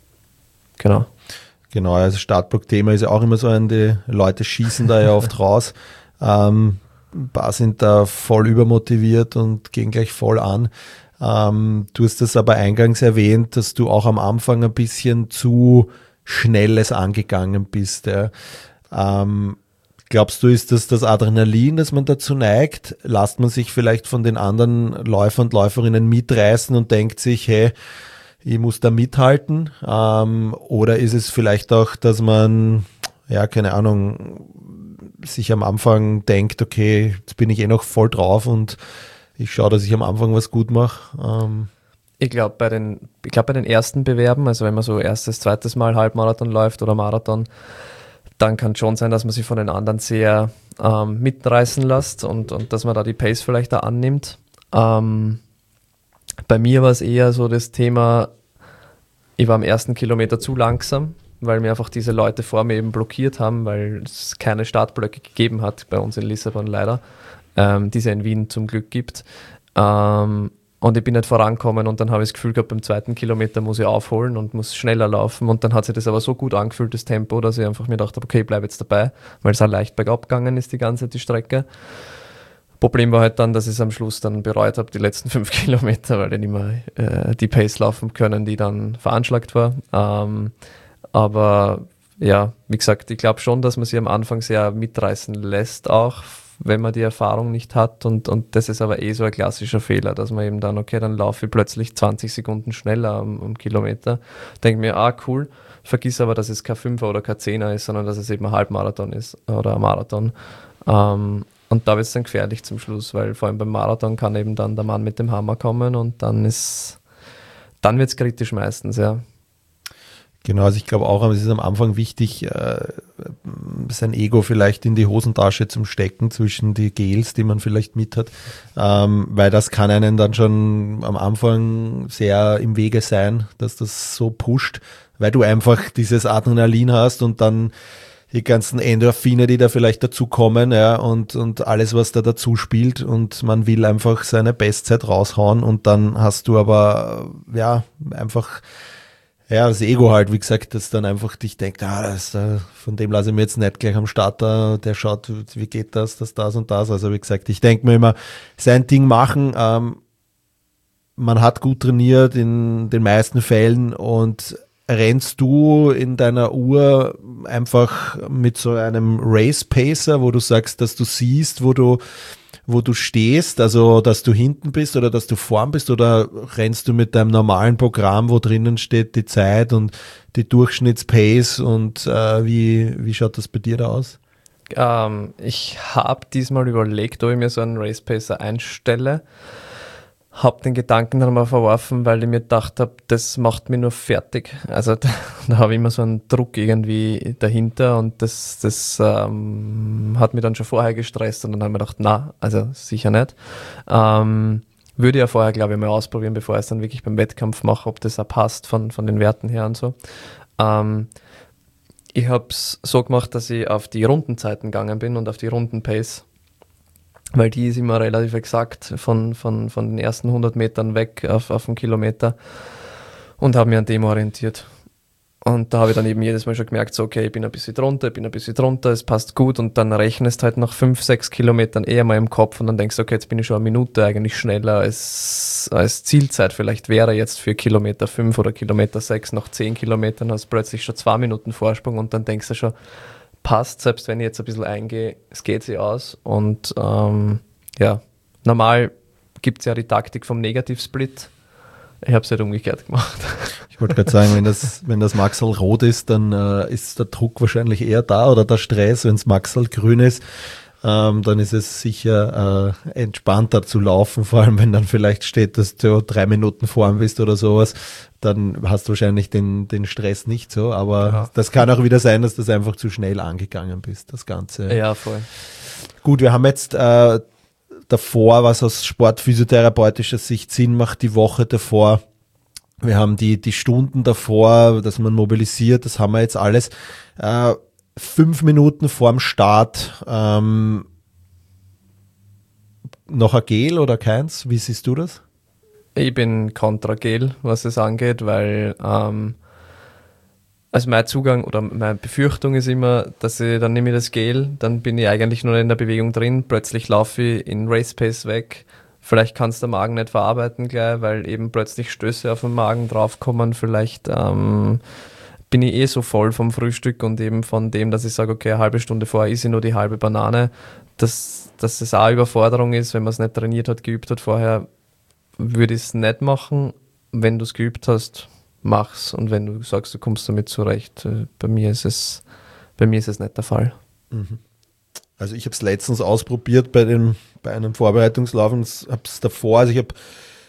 Genau. Genau, also Startblock-Thema ist ja auch immer so ein, die Leute schießen da ja oft raus. Ähm, ein paar sind da voll übermotiviert und gehen gleich voll an. Ähm, du hast das aber eingangs erwähnt, dass du auch am Anfang ein bisschen zu Schnelles angegangen bist. Ja. Ähm, glaubst du, ist das das Adrenalin, dass man dazu neigt? Lasst man sich vielleicht von den anderen Läufer und Läuferinnen mitreißen und denkt sich, hey, ich muss da mithalten? Ähm, oder ist es vielleicht auch, dass man, ja, keine Ahnung, sich am Anfang denkt, okay, jetzt bin ich eh noch voll drauf und ich schaue, dass ich am Anfang was gut mache? Ähm, Ich glaube, bei den, ich glaube, bei den ersten Bewerben, also wenn man so erstes, zweites Mal Halbmarathon läuft oder Marathon, dann kann es schon sein, dass man sich von den anderen sehr ähm, mitreißen lässt und, und dass man da die Pace vielleicht da annimmt. Ähm, bei mir war es eher so das Thema, ich war am ersten Kilometer zu langsam, weil mir einfach diese Leute vor mir eben blockiert haben, weil es keine Startblöcke gegeben hat bei uns in Lissabon leider, ähm, die es ja in Wien zum Glück gibt. Ähm, Und ich bin nicht vorangekommen und dann habe ich das Gefühl gehabt, beim zweiten Kilometer muss ich aufholen und muss schneller laufen. Und dann hat sich das aber so gut angefühlt, das Tempo, dass ich einfach mir gedacht habe, okay, ich bleibe jetzt dabei, weil es auch leicht bergab gegangen ist, die ganze die Strecke. Problem war halt dann, dass ich es am Schluss dann bereut habe, die letzten fünf Kilometer, weil ich nicht mehr äh, die Pace laufen können, die dann veranschlagt war. Ähm, aber ja, wie gesagt, ich glaube schon, dass man sich am Anfang sehr mitreißen lässt auch, wenn man die Erfahrung nicht hat und, und das ist aber eh so ein klassischer Fehler, dass man eben dann, okay, dann laufe ich plötzlich zwanzig Sekunden schneller am, am Kilometer, denke mir, ah cool, vergiss aber, dass es kein Fünfer oder kein Zehner ist, sondern dass es eben ein Halbmarathon ist oder ein Marathon. Ähm, und da wird es dann gefährlich zum Schluss, weil vor allem beim Marathon kann eben dann der Mann mit dem Hammer kommen und dann ist, dann wird es kritisch meistens, ja. Genau, also ich glaube auch, es ist am Anfang wichtig, äh, sein Ego vielleicht in die Hosentasche zum Stecken zwischen die Gels, die man vielleicht mit hat, ähm, weil das kann einen dann schon am Anfang sehr im Wege sein, dass das so pusht, weil du einfach dieses Adrenalin hast und dann die ganzen Endorphine, die da vielleicht dazukommen, ja, und, und alles, was da dazu spielt, und man will einfach seine Bestzeit raushauen, und dann hast du aber, ja, einfach, ja, das Ego halt, wie gesagt, das dann einfach dich denkt, ah, das, äh, von dem lasse ich mir jetzt nicht gleich am Starter, der schaut, wie geht das, das, das und das. Also wie gesagt, ich denke mir immer, sein Ding machen, ähm, man hat gut trainiert in den meisten Fällen, und rennst du in deiner Uhr einfach mit so einem Race Pacer, wo du sagst, dass du siehst, wo du, wo du stehst, also dass du hinten bist oder dass du vorn bist, oder rennst du mit deinem normalen Programm, wo drinnen steht die Zeit und die Durchschnittspace, und äh, wie, wie schaut das bei dir da aus? Ähm, ich habe diesmal überlegt, ob ich mir so einen Race Pacer einstelle. Habe den Gedanken dann mal verworfen, weil ich mir gedacht habe, das macht mich nur fertig. Also da, da habe ich immer so einen Druck irgendwie dahinter, und das, das ähm, hat mich dann schon vorher gestresst, und dann habe ich mir gedacht, na, also sicher nicht. Ähm, würde ja vorher, glaube ich, mal ausprobieren, bevor ich es dann wirklich beim Wettkampf mache, ob das auch passt von, von den Werten her und so. Ähm, ich habe es so gemacht, dass ich auf die Rundenzeiten gegangen bin und auf die Rundenpace, weil die ist immer relativ exakt von, von, von den ersten hundert Metern weg auf, auf einen Kilometer, und habe mich an dem orientiert. Und da habe ich dann eben jedes Mal schon gemerkt, so okay, ich bin ein bisschen drunter, ich bin ein bisschen drunter, es passt gut, und dann rechnest halt nach fünf, sechs Kilometern eher mal im Kopf, und dann denkst du, okay, jetzt bin ich schon eine Minute eigentlich schneller als, als Zielzeit vielleicht wäre jetzt für Kilometer fünf oder Kilometer sechs, nach zehn Kilometern hast du plötzlich schon zwei Minuten Vorsprung, und dann denkst du schon, passt, selbst wenn ich jetzt ein bisschen eingehe, es geht sich aus. Und ähm, ja, normal gibt es ja die Taktik vom Negativ-Split. Ich habe es halt umgekehrt gemacht. Ich wollte gerade sagen, wenn das, wenn das Maxl rot ist, dann äh, ist der Druck wahrscheinlich eher da, oder der Stress. Wenn es Maxl grün ist, ähm, dann ist es sicher äh, entspannter zu laufen, vor allem wenn dann vielleicht steht, dass du drei Minuten vorn bist oder sowas, dann hast du wahrscheinlich den, den Stress nicht so, aber ja, das kann auch wieder sein, dass du das einfach zu schnell angegangen bist, das Ganze. Ja, voll. Gut, wir haben jetzt äh, davor, was aus sportphysiotherapeutischer Sicht Sinn macht, die Woche davor. Wir haben die, die Stunden davor, dass man mobilisiert, das haben wir jetzt alles. Äh, fünf Minuten vorm Start ähm, noch ein Gel oder keins? Wie siehst du das? Ich bin kontra Gel, was es angeht, weil ähm, also mein Zugang oder meine Befürchtung ist immer, dass ich dann nehme ich das Gel, dann bin ich eigentlich nur in der Bewegung drin, plötzlich laufe ich in Race Pace weg. Vielleicht kann es der Magen nicht verarbeiten gleich, weil eben plötzlich Stöße auf den Magen draufkommen. Vielleicht ähm, bin ich eh so voll vom Frühstück und eben von dem, dass ich sage, okay, eine halbe Stunde vorher esse ich nur die halbe Banane, dass, dass es auch Überforderung ist, wenn man es nicht trainiert hat, geübt hat vorher, würde ich es nicht machen. Wenn du es geübt hast, mach's. Und wenn du sagst, du kommst damit zurecht, bei mir ist es, bei mir ist es nicht der Fall. Mhm. Also ich habe es letztens ausprobiert bei dem, bei einem Vorbereitungslauf, und habe es davor, also ich habe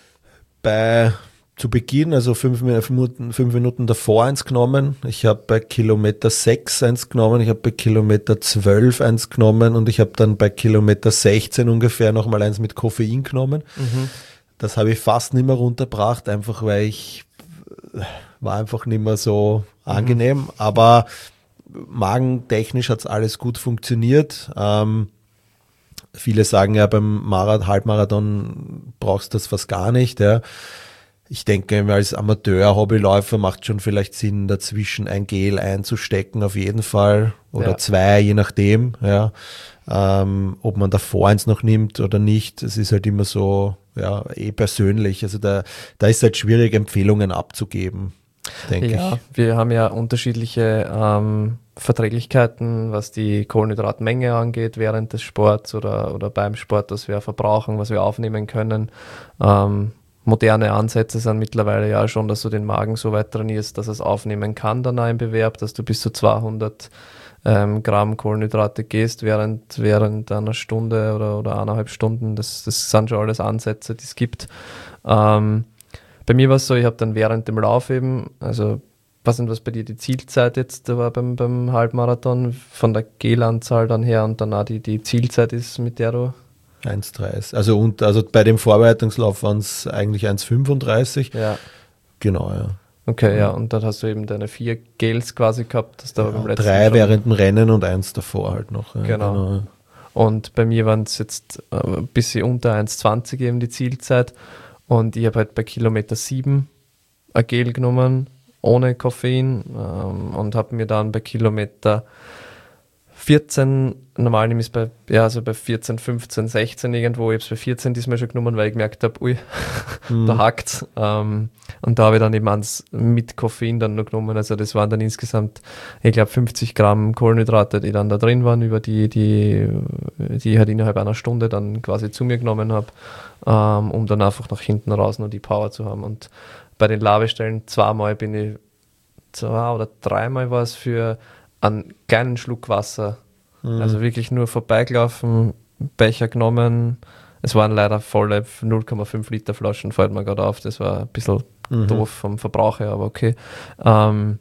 bei zu Beginn, also fünf Minuten, fünf Minuten davor eins genommen, ich habe bei Kilometer sechs eins genommen, ich habe bei Kilometer zwölf eins genommen, und ich habe dann bei Kilometer sechzehn ungefähr nochmal eins mit Koffein genommen. Mhm. Das habe ich fast nicht mehr runtergebracht, einfach weil ich war einfach nicht mehr so angenehm, mhm. aber magentechnisch hat es alles gut funktioniert. Ähm, viele sagen ja, beim Marathon, Halbmarathon brauchst du das fast gar nicht. Ja. Ich denke, als Amateur-Hobbyläufer macht schon vielleicht Sinn, dazwischen ein Gel einzustecken, auf jeden Fall. Oder ja. zwei, je nachdem. Ja. Ähm, ob man davor eins noch nimmt oder nicht. Es ist halt immer so, ja, eh persönlich. Also da, da ist halt schwierig, Empfehlungen abzugeben, denke ja, ich. Wir haben ja unterschiedliche ähm, Verträglichkeiten, was die Kohlenhydratmenge angeht während des Sports oder, oder beim Sport, was wir verbrauchen, was wir aufnehmen können. Ähm, moderne Ansätze sind mittlerweile ja schon, dass du den Magen so weit trainierst, dass es aufnehmen kann dann auch im Bewerb, dass du bis zu zweihundert ähm, Gramm Kohlenhydrate gehst während, während einer Stunde oder, oder eineinhalb Stunden. Das, das sind schon alles Ansätze, die es gibt. Ähm, bei mir war es so, ich habe dann während dem Lauf eben, also was nicht, was bei dir die Zielzeit jetzt war beim, beim Halbmarathon, von der Gelanzahl dann her und dann auch die, die Zielzeit ist, mit der du... eins dreißig. Also, und, also bei dem Vorbereitungslauf waren es eigentlich eins fünfunddreißig. Ja. Genau, ja. Okay, ja, und dann hast du eben deine vier Gels quasi gehabt, das da Ja, beim letzten drei schon- während dem Rennen und eins davor halt noch. Ja, Genau. Und bei mir waren es jetzt äh, ein bisschen unter eins zwanzig eben die Zielzeit. Und ich habe halt bei Kilometer sieben ein Gel genommen, ohne Koffein. Ähm, und habe mir dann bei Kilometer vierzehn, normal nehme ich es bei, ja, also bei vierzehn, fünfzehn, sechzehn irgendwo, ich habe es bei vierzehn diesmal schon genommen, weil ich gemerkt habe, ui, Mhm. da hackt's. Ähm, und da habe ich dann eben eins mit Koffein dann noch genommen. Also das waren dann insgesamt, ich glaube, fünfzig Gramm Kohlenhydrate, die dann da drin waren, über die, die, die ich halt innerhalb einer Stunde dann quasi zu mir genommen habe, ähm, um dann einfach nach hinten raus noch die Power zu haben. Und bei den Labestellen zweimal bin ich, zwei oder dreimal war es für einen kleinen Schluck Wasser. Mhm. Also wirklich nur vorbeigelaufen, Becher genommen. Es waren leider volle null Komma fünf Liter Flaschen, fällt mir gerade auf. Das war ein bisschen Mhm. doof vom Verbrauch her, aber okay. Ähm,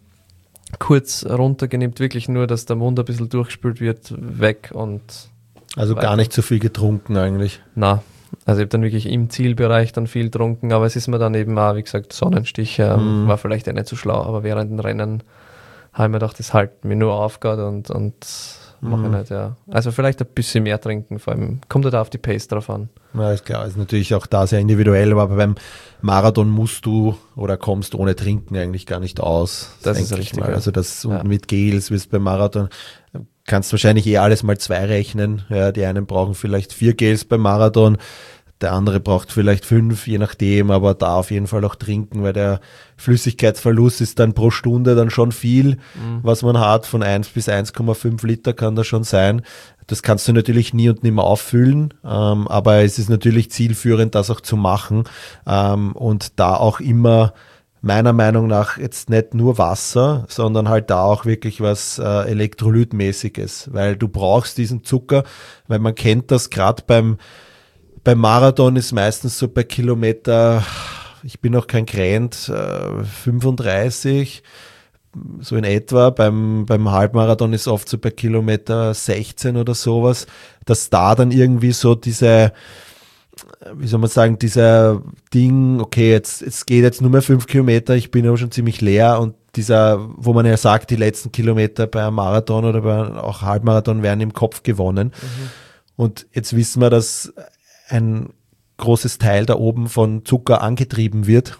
kurz runtergenimmt, wirklich nur, dass der Mund ein bisschen durchspült wird, weg und Also weiter. gar nicht so viel getrunken eigentlich. na. Also ich habe dann wirklich im Zielbereich dann viel getrunken, aber es ist mir dann eben auch, wie gesagt, Sonnenstich ähm, Mhm. war vielleicht eh nicht so schlau, aber während dem Rennen habe ich mir gedacht, das halt mir nur aufgeht und, und mache ich Mhm. nicht, ja. Also vielleicht ein bisschen mehr trinken, vor allem kommt halt auf die Pace drauf an. Ja, ist klar, ist natürlich auch da sehr individuell, aber beim Marathon musst du oder kommst ohne Trinken eigentlich gar nicht aus. Das denk ist ich richtig, mal. ja. Also das und Ja. mit Gels wirst beim Marathon kannst wahrscheinlich eh alles mal zwei rechnen. Ja, die einen brauchen vielleicht vier Gels beim Marathon, der andere braucht vielleicht fünf, je nachdem, aber da auf jeden Fall auch trinken, weil der Flüssigkeitsverlust ist dann pro Stunde dann schon viel, Mhm. was man hat. Von eins bis eins Komma fünf Liter kann das schon sein. Das kannst du natürlich nie und nimmer auffüllen, ähm, aber es ist natürlich zielführend, das auch zu machen ähm, und da auch immer meiner Meinung nach jetzt nicht nur Wasser, sondern halt da auch wirklich was äh, Elektrolytmäßiges, weil du brauchst diesen Zucker, weil man kennt das gerade beim beim Marathon ist meistens so bei Kilometer, ich bin noch kein Grand, äh, fünfunddreißig, so in etwa. Beim, beim Halbmarathon ist oft so bei Kilometer sechzehn oder sowas, dass da dann irgendwie so diese, wie soll man sagen, dieser Ding, okay, jetzt, jetzt geht jetzt nur mehr fünf Kilometer, ich bin aber schon ziemlich leer und dieser, wo man ja sagt, die letzten Kilometer bei einem Marathon oder bei auch Halbmarathon werden im Kopf gewonnen. Mhm. Und jetzt wissen wir, dass ein großes Teil da oben von Zucker angetrieben wird.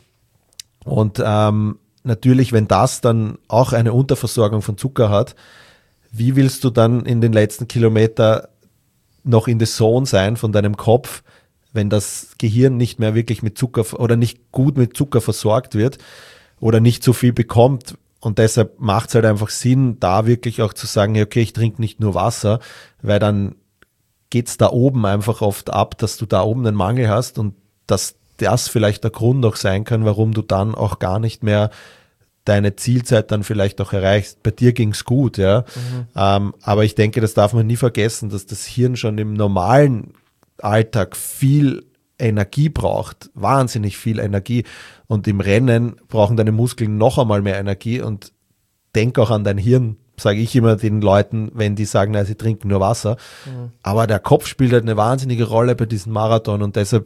Und ähm, natürlich, wenn das dann auch eine Unterversorgung von Zucker hat, wie willst du dann in den letzten Kilometer noch in der Zone sein von deinem Kopf, wenn das Gehirn nicht mehr wirklich mit Zucker oder nicht gut mit Zucker versorgt wird oder nicht so viel bekommt? Und deshalb macht es halt einfach Sinn, da wirklich auch zu sagen, okay, ich trinke nicht nur Wasser, weil dann geht es da oben einfach oft ab, dass du da oben einen Mangel hast und dass das vielleicht der Grund auch sein kann, warum du dann auch gar nicht mehr deine Zielzeit dann vielleicht auch erreichst. Bei dir ging es gut, ja. Mhm. Ähm, aber ich denke, das darf man nie vergessen, dass das Hirn schon im normalen Alltag viel Energie braucht, wahnsinnig viel Energie. Und im Rennen brauchen deine Muskeln noch einmal mehr Energie und denk auch an dein Hirn, sage ich immer den Leuten, wenn die sagen, na, sie trinken nur Wasser. Mhm. Aber der Kopf spielt halt eine wahnsinnige Rolle bei diesem Marathon und deshalb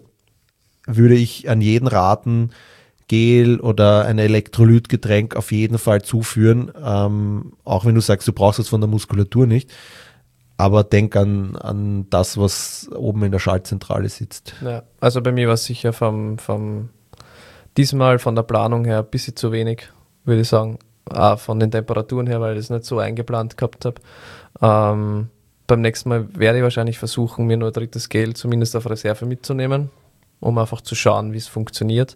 würde ich an jeden raten, Gel oder ein Elektrolytgetränk auf jeden Fall zuführen, ähm, auch wenn du sagst, du brauchst es von der Muskulatur nicht. Aber denk an, an das, was oben in der Schaltzentrale sitzt. Ja, also bei mir war es sicher vom, vom diesmal von der Planung her ein bisschen zu wenig, würde ich sagen. Auch von den Temperaturen her, weil ich das nicht so eingeplant gehabt habe. Ähm, beim nächsten Mal werde ich wahrscheinlich versuchen, mir nur ein drittes Gel zumindest auf Reserve mitzunehmen, um einfach zu schauen, wie es funktioniert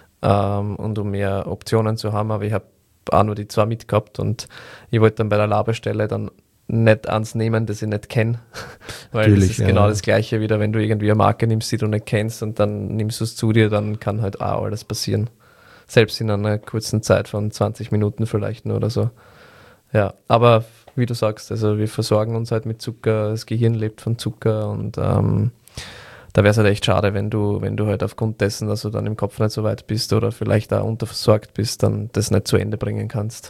ähm, und um mehr Optionen zu haben. Aber ich habe auch nur die zwei mitgehabt und ich wollte dann bei der Labestelle dann nicht eins nehmen, das ich nicht kenne, weil Natürlich, das ist ja. genau das Gleiche wieder, wenn du irgendwie eine Marke nimmst, die du nicht kennst und dann nimmst du es zu dir, dann kann halt auch alles passieren. Selbst in einer kurzen Zeit von zwanzig Minuten vielleicht nur oder so. Ja, aber wie du sagst, also wir versorgen uns halt mit Zucker, das Gehirn lebt von Zucker und ähm, da wäre es halt echt schade, wenn du, wenn du halt aufgrund dessen, dass du dann im Kopf nicht so weit bist oder vielleicht auch unterversorgt bist, dann das nicht zu Ende bringen kannst.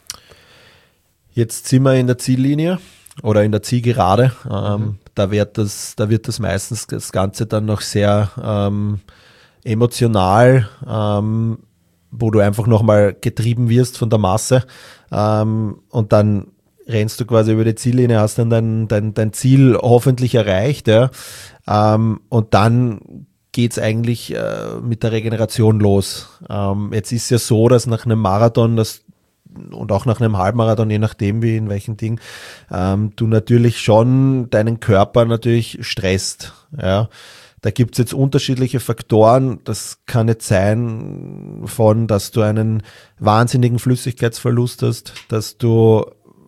Jetzt sind wir in der Ziellinie oder in der Zielgerade. Ähm, Mhm. da, wird das, da wird das meistens das Ganze dann noch sehr ähm, emotional. Ähm, wo du einfach nochmal getrieben wirst von der Masse ähm, und dann rennst du quasi über die Ziellinie, hast dann dein, dein, dein Ziel hoffentlich erreicht, ja, ähm, und dann geht es eigentlich äh, mit der Regeneration los. Ähm, jetzt ist es ja so, dass nach einem Marathon das, und auch nach einem Halbmarathon, je nachdem wie in welchem Ding, ähm, du natürlich schon deinen Körper natürlich stresst. Ja. Da gibt es jetzt unterschiedliche Faktoren. Das kann jetzt sein von, dass du einen wahnsinnigen Flüssigkeitsverlust hast, dass du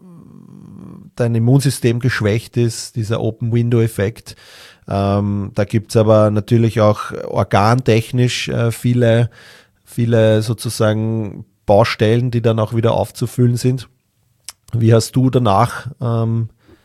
dein Immunsystem geschwächt ist, dieser Open-Window-Effekt. Ähm, da gibt es aber natürlich auch organtechnisch äh, viele, viele sozusagen Baustellen, die dann auch wieder aufzufüllen sind. Wie hast du danach ähm,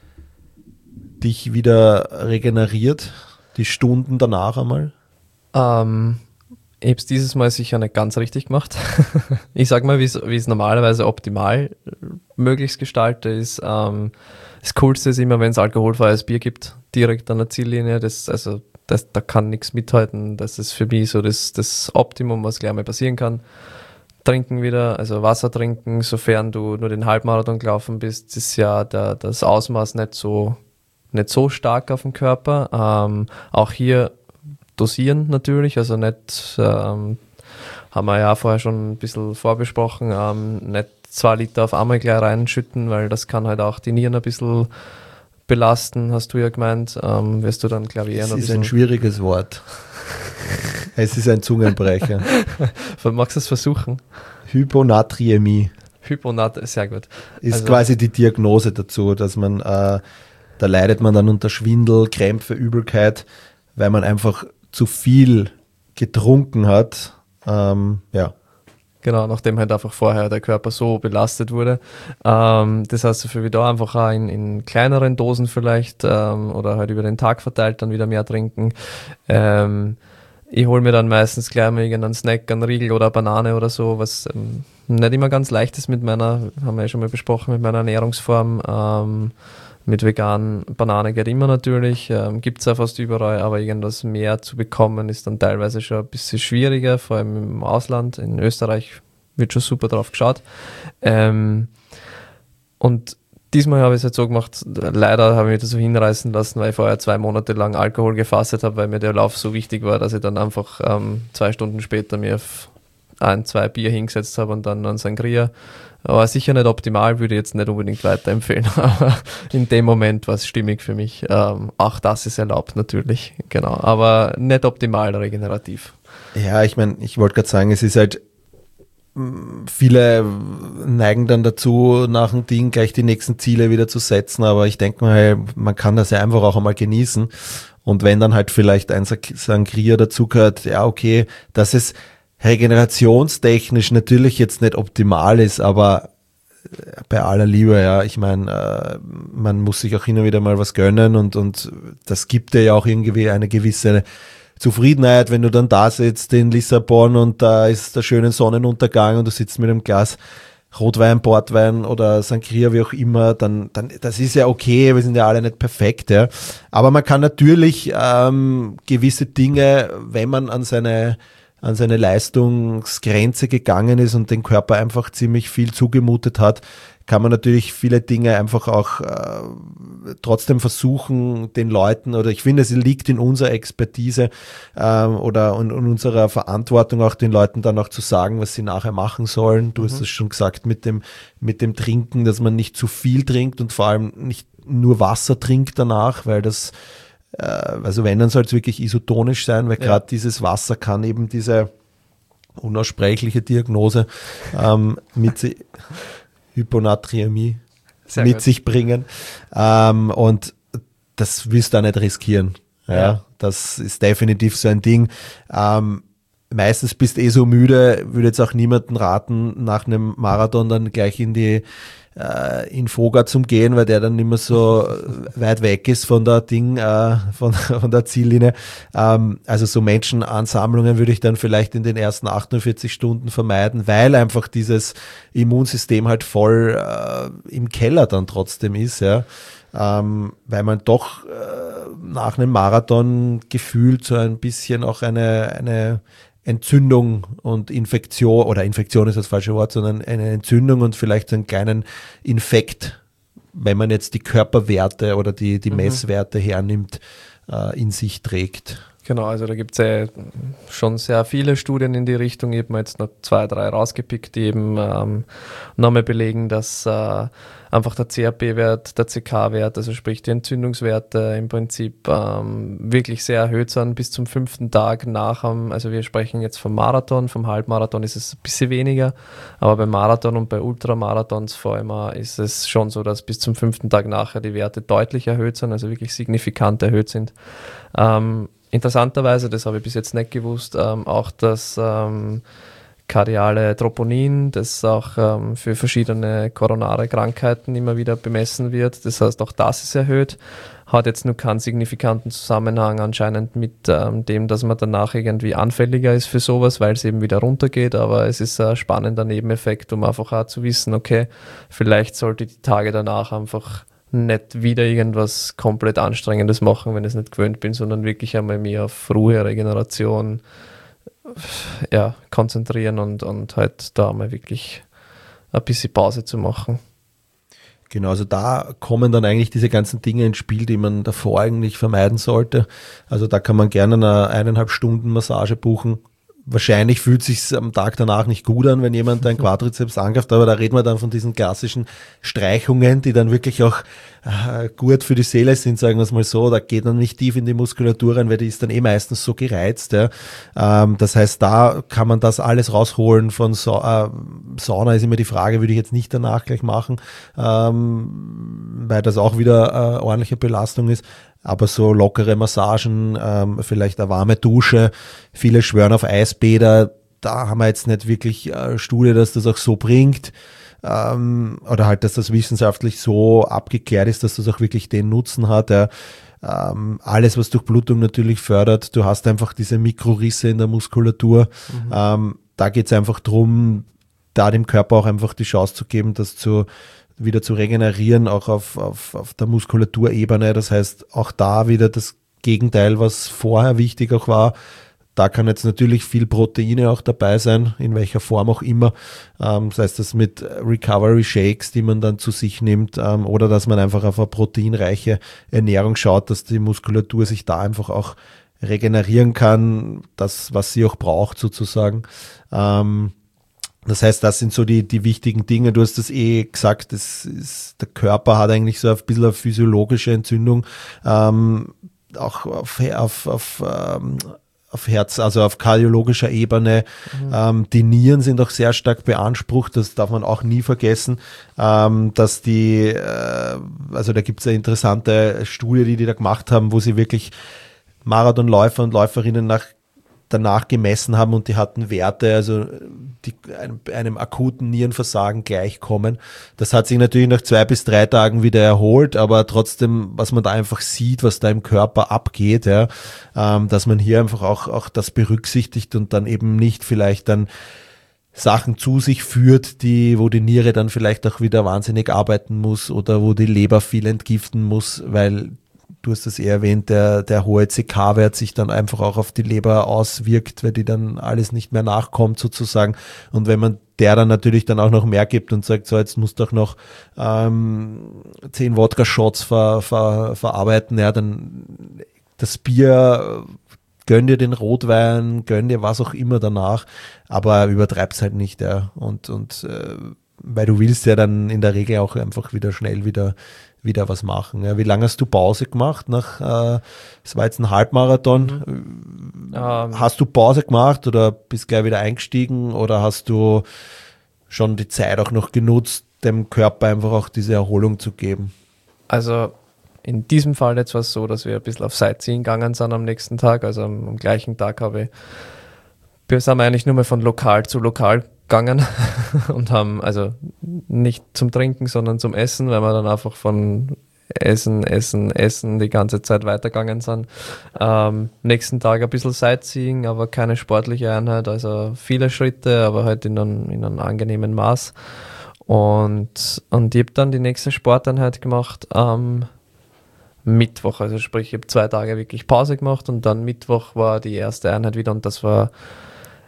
dich wieder regeneriert, die Stunden danach einmal? Ähm, ich habe es dieses Mal sicher nicht ganz richtig gemacht. Ich sage mal, wie es normalerweise optimal möglichst gestalte ist. Ähm, das Coolste ist immer, wenn es alkoholfreies Bier gibt, direkt an der Ziellinie. Das, also, das, da kann nichts mithalten. Das ist für mich so das, das Optimum, was gleich mal passieren kann. Trinken wieder, also Wasser trinken, sofern du nur den Halbmarathon gelaufen bist, ist ja der, das Ausmaß nicht so, nicht so stark auf dem Körper. Ähm, auch hier dosieren natürlich, also nicht, ähm, haben wir ja vorher schon ein bisschen vorbesprochen, ähm, nicht zwei Liter auf einmal gleich reinschütten, weil das kann halt auch die Nieren ein bisschen belasten, hast du ja gemeint, ähm, wirst du dann, glaube ich, eher noch ein bisschen... Es ist ein schwieriges Wort. Es ist ein Zungenbrecher. Magst du es versuchen? Hyponatriämie. Hyponatriämie, sehr gut. Ist also, quasi die Diagnose dazu, dass man, äh, da leidet man dann unter Schwindel, Krämpfe, Übelkeit, weil man einfach zu viel getrunken hat. Ähm, ja. Genau, nachdem halt einfach vorher der Körper so belastet wurde. Ähm, das heißt, für wieder einfach auch in, in kleineren Dosen vielleicht ähm, oder halt über den Tag verteilt dann wieder mehr trinken. Ähm, ich hole mir dann meistens gleich mal irgendeinen Snack, einen Riegel oder eine Banane oder so, was ähm, nicht immer ganz leicht ist mit meiner, haben wir ja schon mal besprochen, mit meiner Ernährungsform. Ähm, mit veganen Banane geht immer natürlich, ähm, gibt es ja fast überall, aber irgendwas mehr zu bekommen ist dann teilweise schon ein bisschen schwieriger, vor allem im Ausland. In Österreich wird schon super drauf geschaut. Ähm, und diesmal habe ich es jetzt so gemacht, leider habe ich mich das so hinreißen lassen, weil ich vorher zwei Monate lang Alkohol gefastet habe, weil mir der Lauf so wichtig war, dass ich dann einfach ähm, zwei Stunden später mir auf ein, zwei Bier hingesetzt habe und dann einen Sangria. Aber sicher nicht optimal, würde ich jetzt nicht unbedingt weiterempfehlen. Aber in dem Moment war es stimmig für mich. Ähm, auch das ist erlaubt natürlich, genau. Aber nicht optimal regenerativ. Ja, ich meine, ich wollte gerade sagen, es ist halt, viele neigen dann dazu, nach dem Ding gleich die nächsten Ziele wieder zu setzen, aber ich denke mal, man kann das ja einfach auch einmal genießen. Und wenn dann halt vielleicht ein Sangria dazu gehört, ja okay, dass es regenerationstechnisch natürlich jetzt nicht optimal ist, aber bei aller Liebe, ja, ich meine, äh, man muss sich auch hin und wieder mal was gönnen und, und das gibt dir ja auch irgendwie eine gewisse Zufriedenheit, wenn du dann da sitzt in Lissabon und da ist der schöne Sonnenuntergang und du sitzt mit einem Glas Rotwein, Portwein oder Sangria, wie auch immer, dann, dann, das ist ja okay, wir sind ja alle nicht perfekt, ja. Aber man kann natürlich ähm, gewisse Dinge, wenn man an seine an seine Leistungsgrenze gegangen ist und den Körper einfach ziemlich viel zugemutet hat, kann man natürlich viele Dinge einfach auch äh, trotzdem versuchen, den Leuten, oder ich finde, es liegt in unserer Expertise ähm, oder in, in unserer Verantwortung auch den Leuten dann auch zu sagen, was sie nachher machen sollen. Du mhm. hast es schon gesagt mit dem, mit dem Trinken, dass man nicht zu viel trinkt und vor allem nicht nur Wasser trinkt danach, weil das also wenn, dann soll es wirklich isotonisch sein, weil gerade ja. dieses Wasser kann eben diese unaussprechliche Diagnose ähm, mit si- Hyponatriämie Sehr mit gut. sich bringen. Ähm, und das willst du auch nicht riskieren. Ja, ja. Das ist definitiv so ein Ding. Ähm, meistens bist du eh so müde, würde jetzt auch niemanden raten, nach einem Marathon dann gleich in die in Foga zum Gehen, weil der dann nicht mehr so weit weg ist von der Ding, äh, von, von der Ziellinie. Ähm, also so Menschenansammlungen würde ich dann vielleicht in den ersten achtundvierzig Stunden vermeiden, weil einfach dieses Immunsystem halt voll äh, im Keller dann trotzdem ist, ja. Ähm, weil man doch äh, nach einem Marathon gefühlt so ein bisschen auch eine, eine Entzündung und Infektion, oder Infektion ist das falsche Wort, sondern eine Entzündung und vielleicht einen kleinen Infekt, wenn man jetzt die Körperwerte oder die, die mhm. Messwerte hernimmt, äh, in sich trägt. Genau, also da gibt es ja schon sehr viele Studien in die Richtung. Ich habe mir jetzt noch zwei, drei rausgepickt, die eben ähm, nochmal belegen, dass äh, einfach der C R P-Wert, der C K-Wert, also sprich die Entzündungswerte im Prinzip ähm, wirklich sehr erhöht sind bis zum fünften Tag nach dem, also wir sprechen jetzt vom Marathon, vom Halbmarathon ist es ein bisschen weniger, aber beim Marathon und bei Ultramarathons vor allem ist es schon so, dass bis zum fünften Tag nachher die Werte deutlich erhöht sind, also wirklich signifikant erhöht sind. Ähm, Interessanterweise, das habe ich bis jetzt nicht gewusst, ähm, auch das ähm, kardiale Troponin, das auch ähm, für verschiedene koronare Krankheiten immer wieder bemessen wird. Das heißt, auch das ist erhöht. Hat jetzt nur keinen signifikanten Zusammenhang anscheinend mit ähm, dem, dass man danach irgendwie anfälliger ist für sowas, weil es eben wieder runtergeht. Aber es ist ein spannender Nebeneffekt, um einfach auch zu wissen, okay, vielleicht sollte ich die Tage danach einfach nicht wieder irgendwas komplett Anstrengendes machen, wenn ich es nicht gewöhnt bin, sondern wirklich einmal mehr auf Ruhe, Regeneration ja, konzentrieren und, und halt da mal wirklich ein bisschen Pause zu machen. Genau, also da kommen dann eigentlich diese ganzen Dinge ins Spiel, die man davor eigentlich vermeiden sollte. Also da kann man gerne eine eineinhalb Stunden Massage buchen. Wahrscheinlich fühlt es sich am Tag danach nicht gut an, wenn jemand einen Quadrizeps angreift, aber da reden wir dann von diesen klassischen Streichungen, die dann wirklich auch äh, gut für die Seele sind, sagen wir es mal so. Da geht man nicht tief in die Muskulatur rein, weil die ist dann eh meistens so gereizt. Ja. Ähm, das heißt, da kann man das alles rausholen. Von Sa- äh, Sauna ist immer die Frage, würde ich jetzt nicht danach gleich machen, ähm, weil das auch wieder äh, ordentliche Belastung ist. Aber so lockere Massagen, ähm, vielleicht eine warme Dusche, viele schwören auf Eisbäder, da haben wir jetzt nicht wirklich äh, Studie, dass das auch so bringt, ähm, oder halt, dass das wissenschaftlich so abgeklärt ist, dass das auch wirklich den Nutzen hat. Ja. Ähm, alles, was Durchblutung natürlich fördert, du hast einfach diese Mikrorisse in der Muskulatur, mhm. ähm, da geht es einfach drum, da dem Körper auch einfach die Chance zu geben, das zu wieder zu regenerieren, auch auf, auf, auf der Muskulaturebene. Das heißt, auch da wieder das Gegenteil, was vorher wichtig auch war. Da kann jetzt natürlich viel Proteine auch dabei sein, in welcher Form auch immer. Ähm, das heißt, das mit Recovery Shakes, die man dann zu sich nimmt, ähm, oder dass man einfach auf eine proteinreiche Ernährung schaut, dass die Muskulatur sich da einfach auch regenerieren kann, das, was sie auch braucht sozusagen. Ähm, Das heißt, das sind so die, die wichtigen Dinge. Du hast das eh gesagt, das ist, der Körper hat eigentlich so ein bisschen eine physiologische Entzündung, ähm, auch auf, auf, auf, ähm, auf Herz, also auf kardiologischer Ebene. Mhm. Ähm, die Nieren sind auch sehr stark beansprucht, das darf man auch nie vergessen, ähm, dass die, äh, also da gibt es eine interessante Studie, die die da gemacht haben, wo sie wirklich Marathonläufer und Läuferinnen nach danach gemessen haben und die hatten Werte, also die einem, einem akuten Nierenversagen gleichkommen. Das hat sich natürlich nach zwei bis drei Tagen wieder erholt, aber trotzdem, was man da einfach sieht, was da im Körper abgeht, ja, ähm, dass man hier einfach auch, auch das berücksichtigt und dann eben nicht vielleicht dann Sachen zu sich führt, die, wo die Niere dann vielleicht auch wieder wahnsinnig arbeiten muss oder wo die Leber viel entgiften muss, weil du hast es eher erwähnt, der, der hohe C K-Wert sich dann einfach auch auf die Leber auswirkt, weil die dann alles nicht mehr nachkommt sozusagen. Und wenn man der dann natürlich dann auch noch mehr gibt und sagt, so jetzt musst du auch noch ähm, zehn Wodka-Shots ver, ver, verarbeiten, ja, dann das Bier, gönn dir den Rotwein, gönn dir was auch immer danach, aber übertreib's halt nicht, ja. Und, und äh, weil du willst ja dann in der Regel auch einfach wieder schnell wieder wieder was machen. Ja, wie lange hast du Pause gemacht? Nach, äh, das war jetzt ein Halbmarathon. Mhm. Ähm, hast du Pause gemacht oder bist gleich wieder eingestiegen oder hast du schon die Zeit auch noch genutzt, dem Körper einfach auch diese Erholung zu geben? Also in diesem Fall jetzt war es so, dass wir ein bisschen auf Sightseeing gegangen sind am nächsten Tag. Also am, am gleichen Tag habe ich, wir sind eigentlich nur mal von Lokal zu Lokal gegangen und haben also nicht zum Trinken, sondern zum Essen, weil wir dann einfach von Essen, Essen, Essen die ganze Zeit weitergegangen sind. Ähm, nächsten Tag ein bisschen Sightseeing, aber keine sportliche Einheit, also viele Schritte, aber halt in einem, in einem angenehmen Maß. Und, und ich habe dann die nächste Sporteinheit gemacht am Mittwoch, also sprich, ich habe zwei Tage wirklich Pause gemacht und dann Mittwoch war die erste Einheit wieder und das war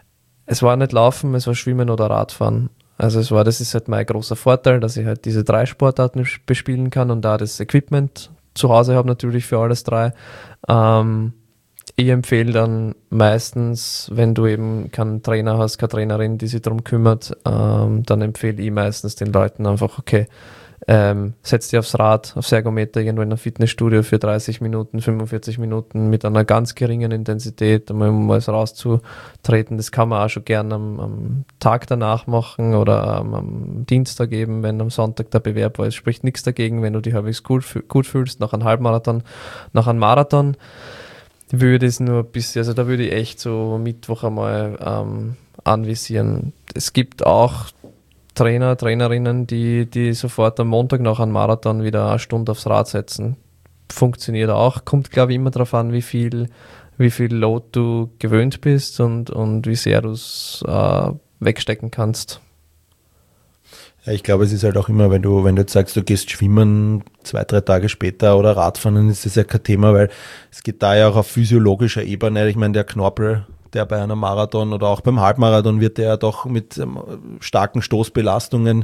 es war nicht Laufen, es war Schwimmen oder Radfahren. Also es war, das ist halt mein großer Vorteil, dass ich halt diese drei Sportarten bespielen kann und da das Equipment zu Hause habe natürlich für alles drei. Ähm, ich empfehle dann meistens, wenn du eben keinen Trainer hast, keine Trainerin, die sich darum kümmert, ähm, dann empfehle ich meistens den Leuten einfach, okay, ähm, setz dich aufs Rad, aufs Ergometer, irgendwo in einem Fitnessstudio für dreißig Minuten, fünfundvierzig Minuten mit einer ganz geringen Intensität, um mal rauszutreten. Das kann man auch schon gern am, am Tag danach machen oder ähm, am Dienstag eben, wenn am Sonntag der Bewerb war. Es spricht nichts dagegen, wenn du dich halbwegs gut, gut fühlst, nach einem Halbmarathon, nach einem Marathon. Würde es nur ein bisschen, also da würde ich echt so Mittwoch einmal ähm, anvisieren. Es gibt auch Trainer, Trainerinnen, die, die sofort am Montag nach einem Marathon wieder eine Stunde aufs Rad setzen. Funktioniert auch. Kommt, glaube ich, immer darauf an, wie viel, wie viel Load du gewöhnt bist und, und wie sehr du es äh, wegstecken kannst. Ja, ich glaube, es ist halt auch immer, wenn du, wenn du jetzt sagst, du gehst schwimmen zwei, drei Tage später oder Radfahren, dann ist das ja kein Thema, weil es geht da ja auch auf physiologischer Ebene. Ich meine, der Knorpel, der bei einem Marathon oder auch beim Halbmarathon wird der ja doch mit ähm, starken Stoßbelastungen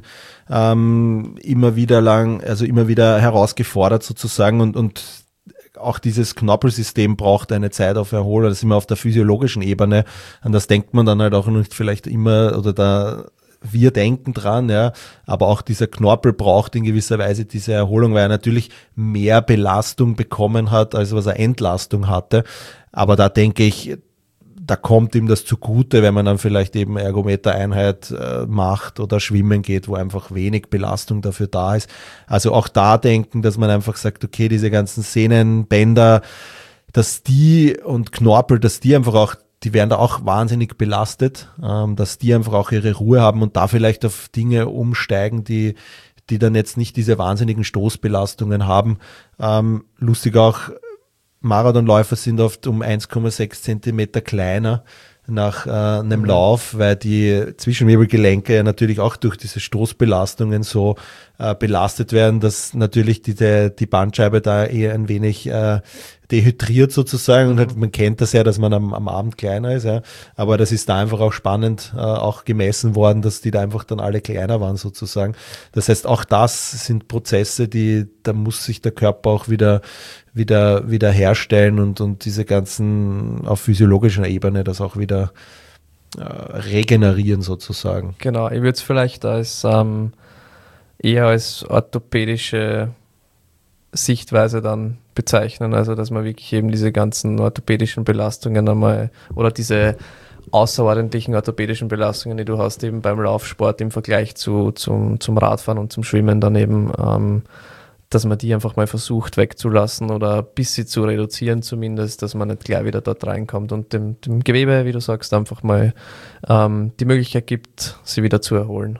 ähm, immer wieder lang, also immer wieder herausgefordert sozusagen und, und auch dieses Knorpelsystem braucht eine Zeit auf Erholung. Das ist immer auf der physiologischen Ebene. An das denkt man dann halt auch nicht vielleicht immer oder da wir denken dran, ja, aber auch dieser Knorpel braucht in gewisser Weise diese Erholung, weil er natürlich mehr Belastung bekommen hat, als was er Entlastung hatte. Aber da denke ich, da kommt ihm das zugute, wenn man dann vielleicht eben Ergometereinheit äh, macht oder schwimmen geht, wo einfach wenig Belastung dafür da ist. Also auch da denken, dass man einfach sagt, okay, diese ganzen Sehnen, Bänder, dass die und Knorpel, dass die einfach auch, die werden da auch wahnsinnig belastet, ähm, dass die einfach auch ihre Ruhe haben und da vielleicht auf Dinge umsteigen, die die dann jetzt nicht diese wahnsinnigen Stoßbelastungen haben. Ähm, lustig auch, Marathonläufer sind oft um eins Komma sechs Zentimeter kleiner nach äh, einem mhm. Lauf, weil die Zwischenwirbelgelenke ja natürlich auch durch diese Stoßbelastungen so äh, belastet werden, dass natürlich die, die Bandscheibe da eher ein wenig äh, dehydriert sozusagen und halt, man kennt das ja, dass man am, am Abend kleiner ist, ja. Aber das ist da einfach auch spannend äh, auch gemessen worden, dass die da einfach dann alle kleiner waren sozusagen. Das heißt, auch das sind Prozesse, die, da muss sich der Körper auch wieder wieder wieder herstellen und, und diese ganzen auf physiologischer Ebene das auch wieder äh, regenerieren sozusagen. Genau, ich würde es vielleicht als ähm, eher als orthopädische Sichtweise dann bezeichnen, also dass man wirklich eben diese ganzen orthopädischen Belastungen einmal oder diese außerordentlichen orthopädischen Belastungen, die du hast eben beim Laufsport im Vergleich zu, zum, zum Radfahren und zum Schwimmen daneben, ähm, dass man die einfach mal versucht wegzulassen oder ein bisschen zu reduzieren zumindest, dass man nicht gleich wieder dort reinkommt und dem, dem Gewebe, wie du sagst, einfach mal ähm, die Möglichkeit gibt, sie wieder zu erholen.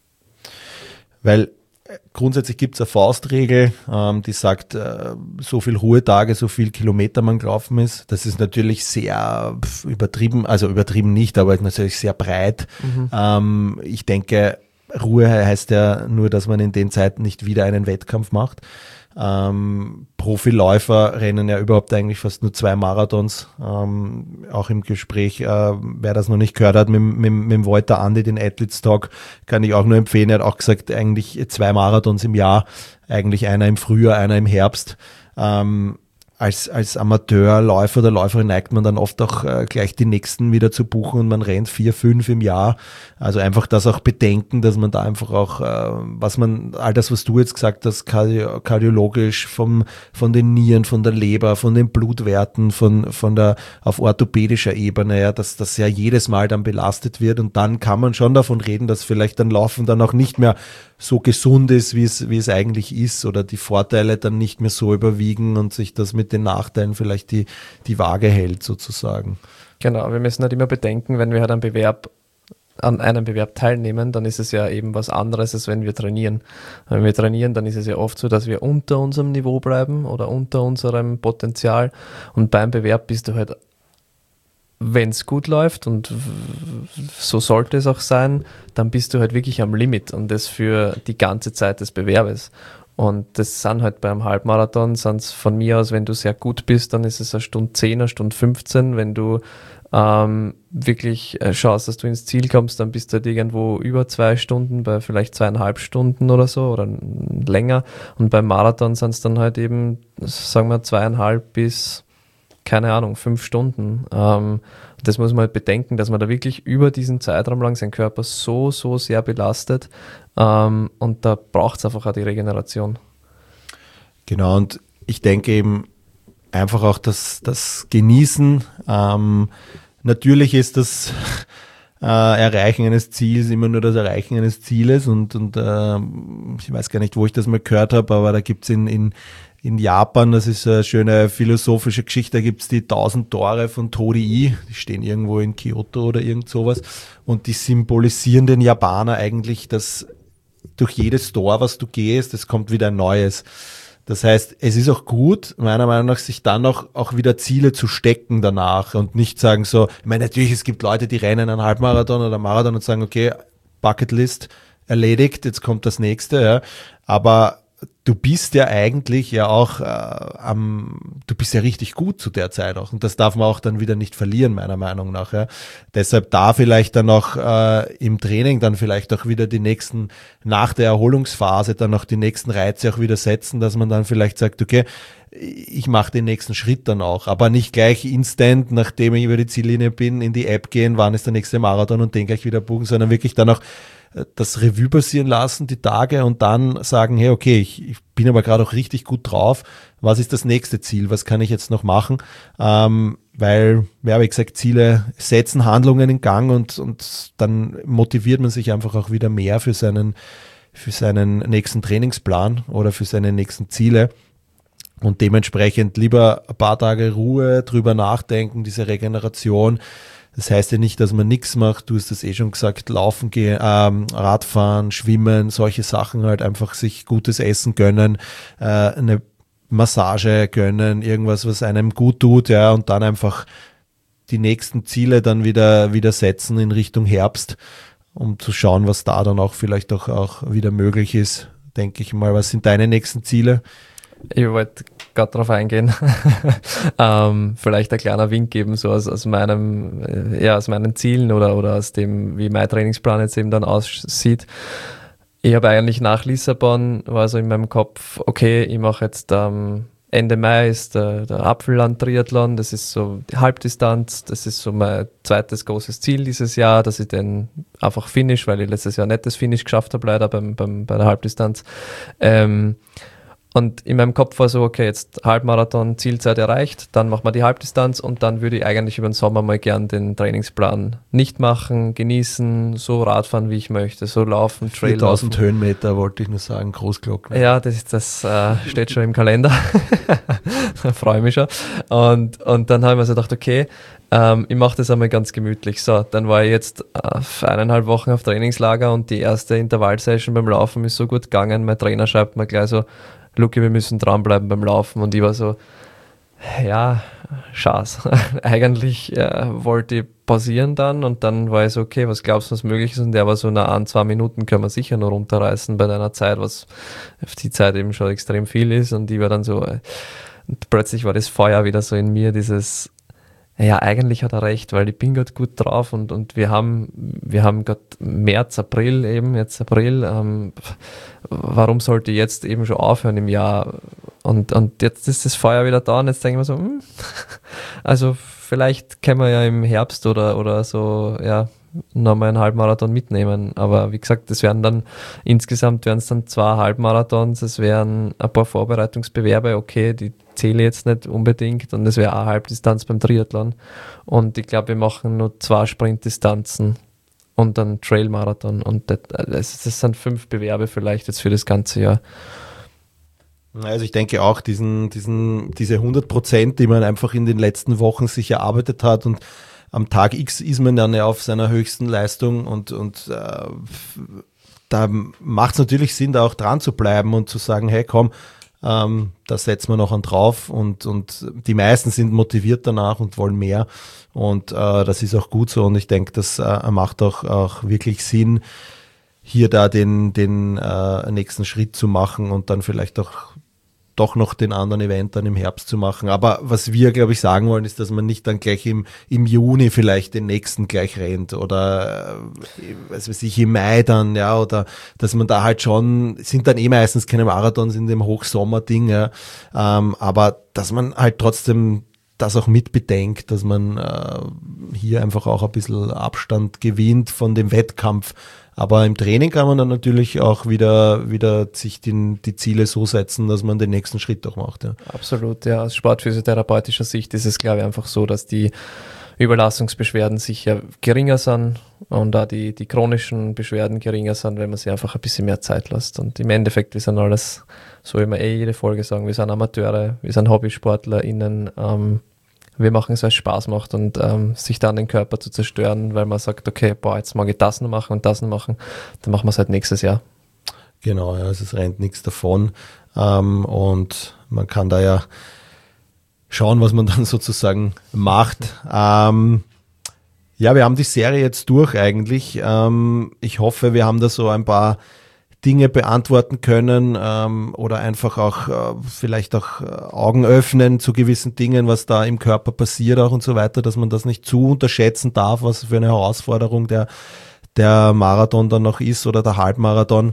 Weil grundsätzlich gibt es eine Faustregel, ähm, die sagt, äh, so viel Ruhetage, so viel Kilometer man gelaufen ist. Das ist natürlich sehr pf, übertrieben, also übertrieben nicht, aber natürlich sehr breit. Mhm. Ähm, ich denke, Ruhe heißt ja nur, dass man in den Zeiten nicht wieder einen Wettkampf macht. Ähm, Profiläufer rennen ja überhaupt eigentlich fast nur zwei Marathons. Ähm, auch im Gespräch, äh, wer das noch nicht gehört hat, mit, mit, mit dem Walter Andi, den Athletes Talk, kann ich auch nur empfehlen. Er hat auch gesagt, eigentlich zwei Marathons im Jahr, eigentlich einer im Frühjahr, einer im Herbst. Ähm, Als, als Amateurläufer oder Läuferin neigt man dann oft auch äh, gleich die nächsten wieder zu buchen und man rennt vier, fünf im Jahr. Also einfach das auch bedenken, dass man da einfach auch, äh, was man, all das, was du jetzt gesagt hast, kardio, kardiologisch, vom, von den Nieren, von der Leber, von den Blutwerten, von, von der, auf orthopädischer Ebene, ja, dass das ja jedes Mal dann belastet wird und dann kann man schon davon reden, dass vielleicht dann Laufen dann auch nicht mehr so gesund ist, wie es, wie es eigentlich ist oder die Vorteile dann nicht mehr so überwiegen und sich das mit den Nachteilen vielleicht die, die Waage hält sozusagen. Genau, wir müssen halt immer bedenken, wenn wir halt einen Bewerb, an einem Bewerb teilnehmen, dann ist es ja eben was anderes, als wenn wir trainieren. Wenn wir trainieren, dann ist es ja oft so, dass wir unter unserem Niveau bleiben oder unter unserem Potenzial und beim Bewerb bist du halt, wenn es gut läuft und so sollte es auch sein, dann bist du halt wirklich am Limit und das für die ganze Zeit des Bewerbes. Und das sind halt beim Halbmarathon, sind es von mir aus, wenn du sehr gut bist, dann ist es eine Stunde zehn, eine Stunde fünfzehn. Wenn du ähm, wirklich äh, schaust, dass du ins Ziel kommst, dann bist du halt irgendwo über zwei Stunden, bei vielleicht zweieinhalb Stunden oder so oder n- länger. Und beim Marathon sind es dann halt eben, sagen wir, zweieinhalb bis, keine Ahnung, fünf Stunden. Ähm, das muss man halt bedenken, dass man da wirklich über diesen Zeitraum lang seinen Körper so, so sehr belastet. Ähm, und da braucht es einfach auch die Regeneration. Genau, und ich denke eben einfach auch das, das Genießen. Ähm, natürlich ist das äh, Erreichen eines Ziels immer nur das Erreichen eines Zieles und, und äh, ich weiß gar nicht, wo ich das mal gehört habe, aber da gibt's in, in, in Japan, das ist eine schöne philosophische Geschichte, da gibt's die tausend Tore von Torii, die stehen irgendwo in Kyoto oder irgend sowas und die symbolisieren den Japaner eigentlich, dass durch jedes Tor, was du gehst, es kommt wieder ein neues. Das heißt, es ist auch gut, meiner Meinung nach, sich dann auch, auch wieder Ziele zu stecken danach und nicht sagen so, ich meine, natürlich, es gibt Leute, die rennen einen Halbmarathon oder Marathon und sagen, okay, Bucketlist erledigt, jetzt kommt das nächste, ja. Aber du bist ja eigentlich ja auch äh, am, du bist ja richtig gut zu der Zeit auch und das darf man auch dann wieder nicht verlieren, meiner Meinung nach. Ja. Deshalb da vielleicht dann auch äh, im Training dann vielleicht auch wieder die nächsten, nach der Erholungsphase dann auch die nächsten Reize auch wieder setzen, dass man dann vielleicht sagt, okay, ich mache den nächsten Schritt dann auch, aber nicht gleich instant, nachdem ich über die Ziellinie bin, in die App gehen, wann ist der nächste Marathon und den gleich wieder buchen, sondern wirklich dann auch das Revue passieren lassen, die Tage und dann sagen, hey, okay, ich, ich bin aber gerade auch richtig gut drauf. Was ist das nächste Ziel? Was kann ich jetzt noch machen? Ähm, weil, ja, wie gesagt, Ziele setzen Handlungen in Gang und, und dann motiviert man sich einfach auch wieder mehr für seinen, für seinen nächsten Trainingsplan oder für seine nächsten Ziele. Und dementsprechend lieber ein paar Tage Ruhe, drüber nachdenken, diese Regeneration. Das heißt ja nicht, dass man nichts macht. Du hast das eh schon gesagt, laufen gehen, ähm, Radfahren, schwimmen, solche Sachen halt einfach sich gutes Essen gönnen, äh, eine Massage gönnen, irgendwas, was einem gut tut, ja, und dann einfach die nächsten Ziele dann wieder, wieder setzen in Richtung Herbst, um zu schauen, was da dann auch vielleicht auch, auch wieder möglich ist, denke ich mal. Was sind deine nächsten Ziele? Ich wollte gerade darauf eingehen. ähm, vielleicht ein kleiner Wink geben, so aus, aus meinem, äh, ja, aus meinen Zielen oder, oder aus dem, wie mein Trainingsplan jetzt eben dann aussieht. Ich habe eigentlich nach Lissabon, war so in meinem Kopf, okay, ich mache jetzt ähm, Ende Mai ist der, der Apfelland-Triathlon, das ist so die Halbdistanz, das ist so mein zweites großes Ziel dieses Jahr, dass ich den einfach finish, weil ich letztes Jahr nicht das Finish geschafft habe, leider beim, beim, bei der Halbdistanz. Ähm, Und in meinem Kopf war so, okay, jetzt Halbmarathon, Zielzeit erreicht, dann machen wir die Halbdistanz und dann würde ich eigentlich über den Sommer mal gern den Trainingsplan nicht machen, genießen, so Radfahren, wie ich möchte, so laufen, Trail viertausend laufen. Höhenmeter wollte ich nur sagen, Großglocken. Ja, das, das äh, steht schon im Kalender. Da freue ich mich schon. Und, und dann habe ich mir so gedacht, okay, ähm, ich mache das einmal ganz gemütlich. So, dann war ich jetzt äh, eineinhalb Wochen auf Trainingslager und die erste Intervallsession beim Laufen ist so gut gegangen. Mein Trainer schreibt mir gleich so, Luki, wir müssen dranbleiben beim Laufen. Und ich war so, ja, Schaß. Eigentlich äh, wollte ich pausieren dann und dann war ich so, okay, was glaubst du, was möglich ist? Und der war so, na, an zwei Minuten können wir sicher noch runterreißen bei deiner Zeit, was auf die Zeit eben schon extrem viel ist. Und ich war dann so, äh, und plötzlich war das Feuer wieder so in mir, dieses, ja, eigentlich hat er recht, weil ich bin gerade gut drauf und, und wir haben, wir haben gerade März, April eben, jetzt April, ähm, warum sollte ich jetzt eben schon aufhören im Jahr? Und, und jetzt ist das Feuer wieder da und jetzt denke ich mir so, hm, also vielleicht können wir ja im Herbst oder, oder so, ja, nochmal einen Halbmarathon mitnehmen. Aber wie gesagt, das wären dann, insgesamt wären es dann zwei Halbmarathons, es wären ein paar Vorbereitungsbewerbe, okay, die zähle jetzt nicht unbedingt und es wäre eine Halbdistanz beim Triathlon. Und ich glaube, wir machen nur zwei Sprintdistanzen und dann Trailmarathon und das, das sind fünf Bewerbe vielleicht jetzt für das ganze Jahr. Also ich denke auch, diesen, diesen, diese hundert Prozent, die man einfach in den letzten Wochen sich erarbeitet hat und am Tag X ist man dann ja auf seiner höchsten Leistung und, und äh, da macht es natürlich Sinn, da auch dran zu bleiben und zu sagen, hey komm, ähm, da setzen wir noch einen drauf und, und die meisten sind motiviert danach und wollen mehr und äh, das ist auch gut so und ich denke, das äh, macht auch, auch wirklich Sinn, hier da den, den äh, nächsten Schritt zu machen und dann vielleicht auch doch noch den anderen Event dann im Herbst zu machen. Aber was wir, glaube ich, sagen wollen, ist, dass man nicht dann gleich im, im Juni vielleicht den nächsten gleich rennt oder äh, was weiß ich, im Mai dann, ja, oder dass man da halt schon, sind dann eh meistens keine Marathons in dem Hochsommerding, ja, ähm, aber dass man halt trotzdem das auch mitbedenkt, dass man äh, hier einfach auch ein bisschen Abstand gewinnt von dem Wettkampf. Aber im Training kann man dann natürlich auch wieder, wieder sich die, die Ziele so setzen, dass man den nächsten Schritt auch macht. Ja. Absolut, ja. Aus sportphysiotherapeutischer Sicht ist es, glaube ich, einfach so, dass die Überlastungsbeschwerden sicher geringer sind und da die, die chronischen Beschwerden geringer sind, wenn man sich einfach ein bisschen mehr Zeit lässt. Und im Endeffekt, wir sind alles, so wie wir eh jede Folge sagen, wir sind Amateure, wir sind HobbysportlerInnen, ähm, wir machen es, weil es Spaß macht und ähm, sich dann den Körper zu zerstören, weil man sagt, okay, boah, jetzt mag ich das noch machen und das noch machen, dann machen wir es halt nächstes Jahr. Genau, ja, also es rennt nichts davon ähm, und man kann da ja schauen, was man dann sozusagen macht. Ähm, ja, wir haben die Serie jetzt durch eigentlich. Ähm, ich hoffe, wir haben da so ein paar Dinge beantworten können ähm, oder einfach auch äh, vielleicht auch äh, Augen öffnen zu gewissen Dingen, was da im Körper passiert auch und so weiter, dass man das nicht zu unterschätzen darf, was für eine Herausforderung der, der Marathon dann noch ist oder der Halbmarathon.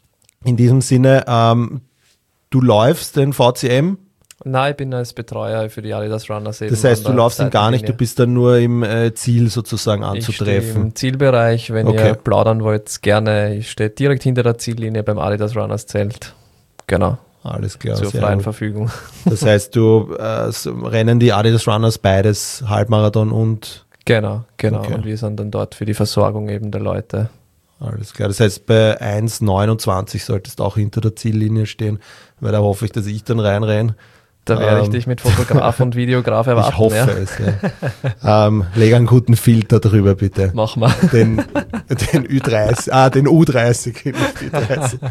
In diesem Sinne, ähm, du läufst den V C M? Nein, ich bin als Betreuer für die Adidas Runners. Das heißt, du laufst ihn gar nicht, du bist dann nur im äh, Ziel sozusagen anzutreffen. Ich stehe im Zielbereich, wenn okay. ihr plaudern wollt, gerne. Ich stehe direkt hinter der Ziellinie beim Adidas Runners Zelt. Genau. Alles klar. Zur freien gut. Verfügung. Das heißt, du äh, so rennen die Adidas Runners beides, Halbmarathon und... Genau, genau. Okay. Und wir sind dann dort für die Versorgung eben der Leute. Alles klar. Das heißt, bei eins neunundzwanzig solltest du auch hinter der Ziellinie stehen, weil da hoffe ich, dass ich dann reinrenne. Da werde ich ähm, dich mit Fotograf und Videograf erwarten. Ich hoffe ja. es, ja. ähm, leg einen guten Filter drüber, bitte. Mach mal. Den, den Ü dreißig, ah, den U dreißig, nicht Ü dreißig.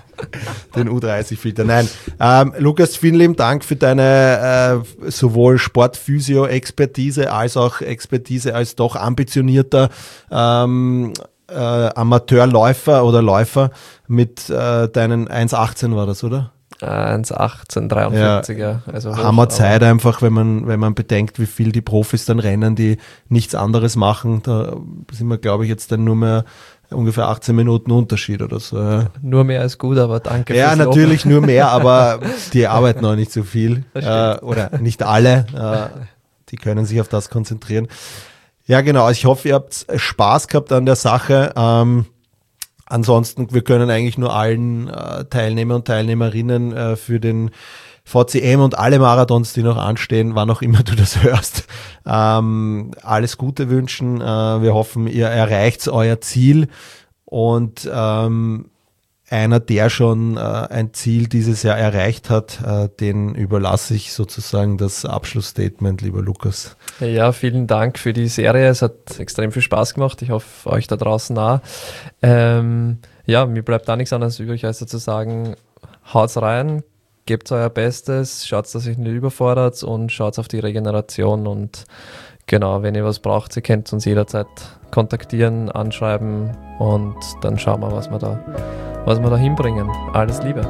Den U dreißig Filter. Nein. Ähm, Lukas, vielen lieben Dank für deine äh, sowohl Sportphysio-Expertise als auch Expertise als doch ambitionierter ähm, äh, Amateurläufer oder Läufer mit äh, deinen eins achtzehn war das, oder? eins achtzehn dreiundvierziger. Ja, also Hammerzeit einfach, wenn man, wenn man bedenkt, wie viel die Profis dann rennen, die nichts anderes machen. Da sind wir, glaube ich, jetzt dann nur mehr ungefähr achtzehn Minuten Unterschied oder so. Nur mehr als gut, aber danke Ja, fürs natürlich Lob. Nur mehr, aber die arbeiten auch nicht so viel. Äh, oder nicht alle. Äh, die können sich auf das konzentrieren. Ja, genau. Also ich hoffe, ihr habt Spaß gehabt an der Sache. Ähm, Ansonsten, wir können eigentlich nur allen äh, Teilnehmer und Teilnehmerinnen äh, für den V C M und alle Marathons, die noch anstehen, wann auch immer du das hörst, ähm, alles Gute wünschen. Äh, wir hoffen, ihr erreicht euer Ziel und ähm, einer, der schon äh, ein Ziel dieses Jahr erreicht hat, äh, den überlasse ich sozusagen das Abschlussstatement, lieber Lukas. Ja, vielen Dank für die Serie. Es hat extrem viel Spaß gemacht. Ich hoffe, euch da draußen auch. Ähm, ja, mir bleibt da nichts anderes übrig, als zu sagen, haut's rein, gebt euer Bestes, schaut, dass ihr nicht überfordert und schaut auf die Regeneration und genau, wenn ihr was braucht, ihr könnt uns jederzeit kontaktieren, anschreiben und dann schauen wir, was wir da, was wir da hinbringen. Alles Liebe.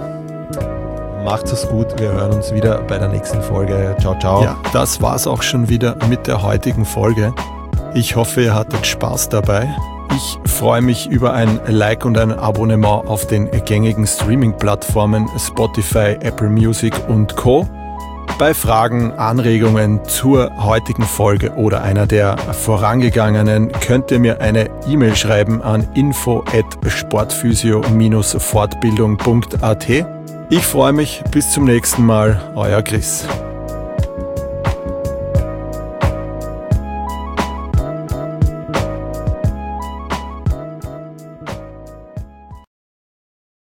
Macht's es gut, wir hören uns wieder bei der nächsten Folge. Ciao, ciao. Ja, das war's auch schon wieder mit der heutigen Folge. Ich hoffe, ihr hattet Spaß dabei. Ich freue mich über ein Like und ein Abonnement auf den gängigen Streaming-Plattformen Spotify, Apple Music und Co. Bei Fragen, Anregungen zur heutigen Folge oder einer der vorangegangenen könnt ihr mir eine E-Mail schreiben an info at sportphysio Bindestrich fortbildung punkt at. Ich freue mich, bis zum nächsten Mal, euer Chris.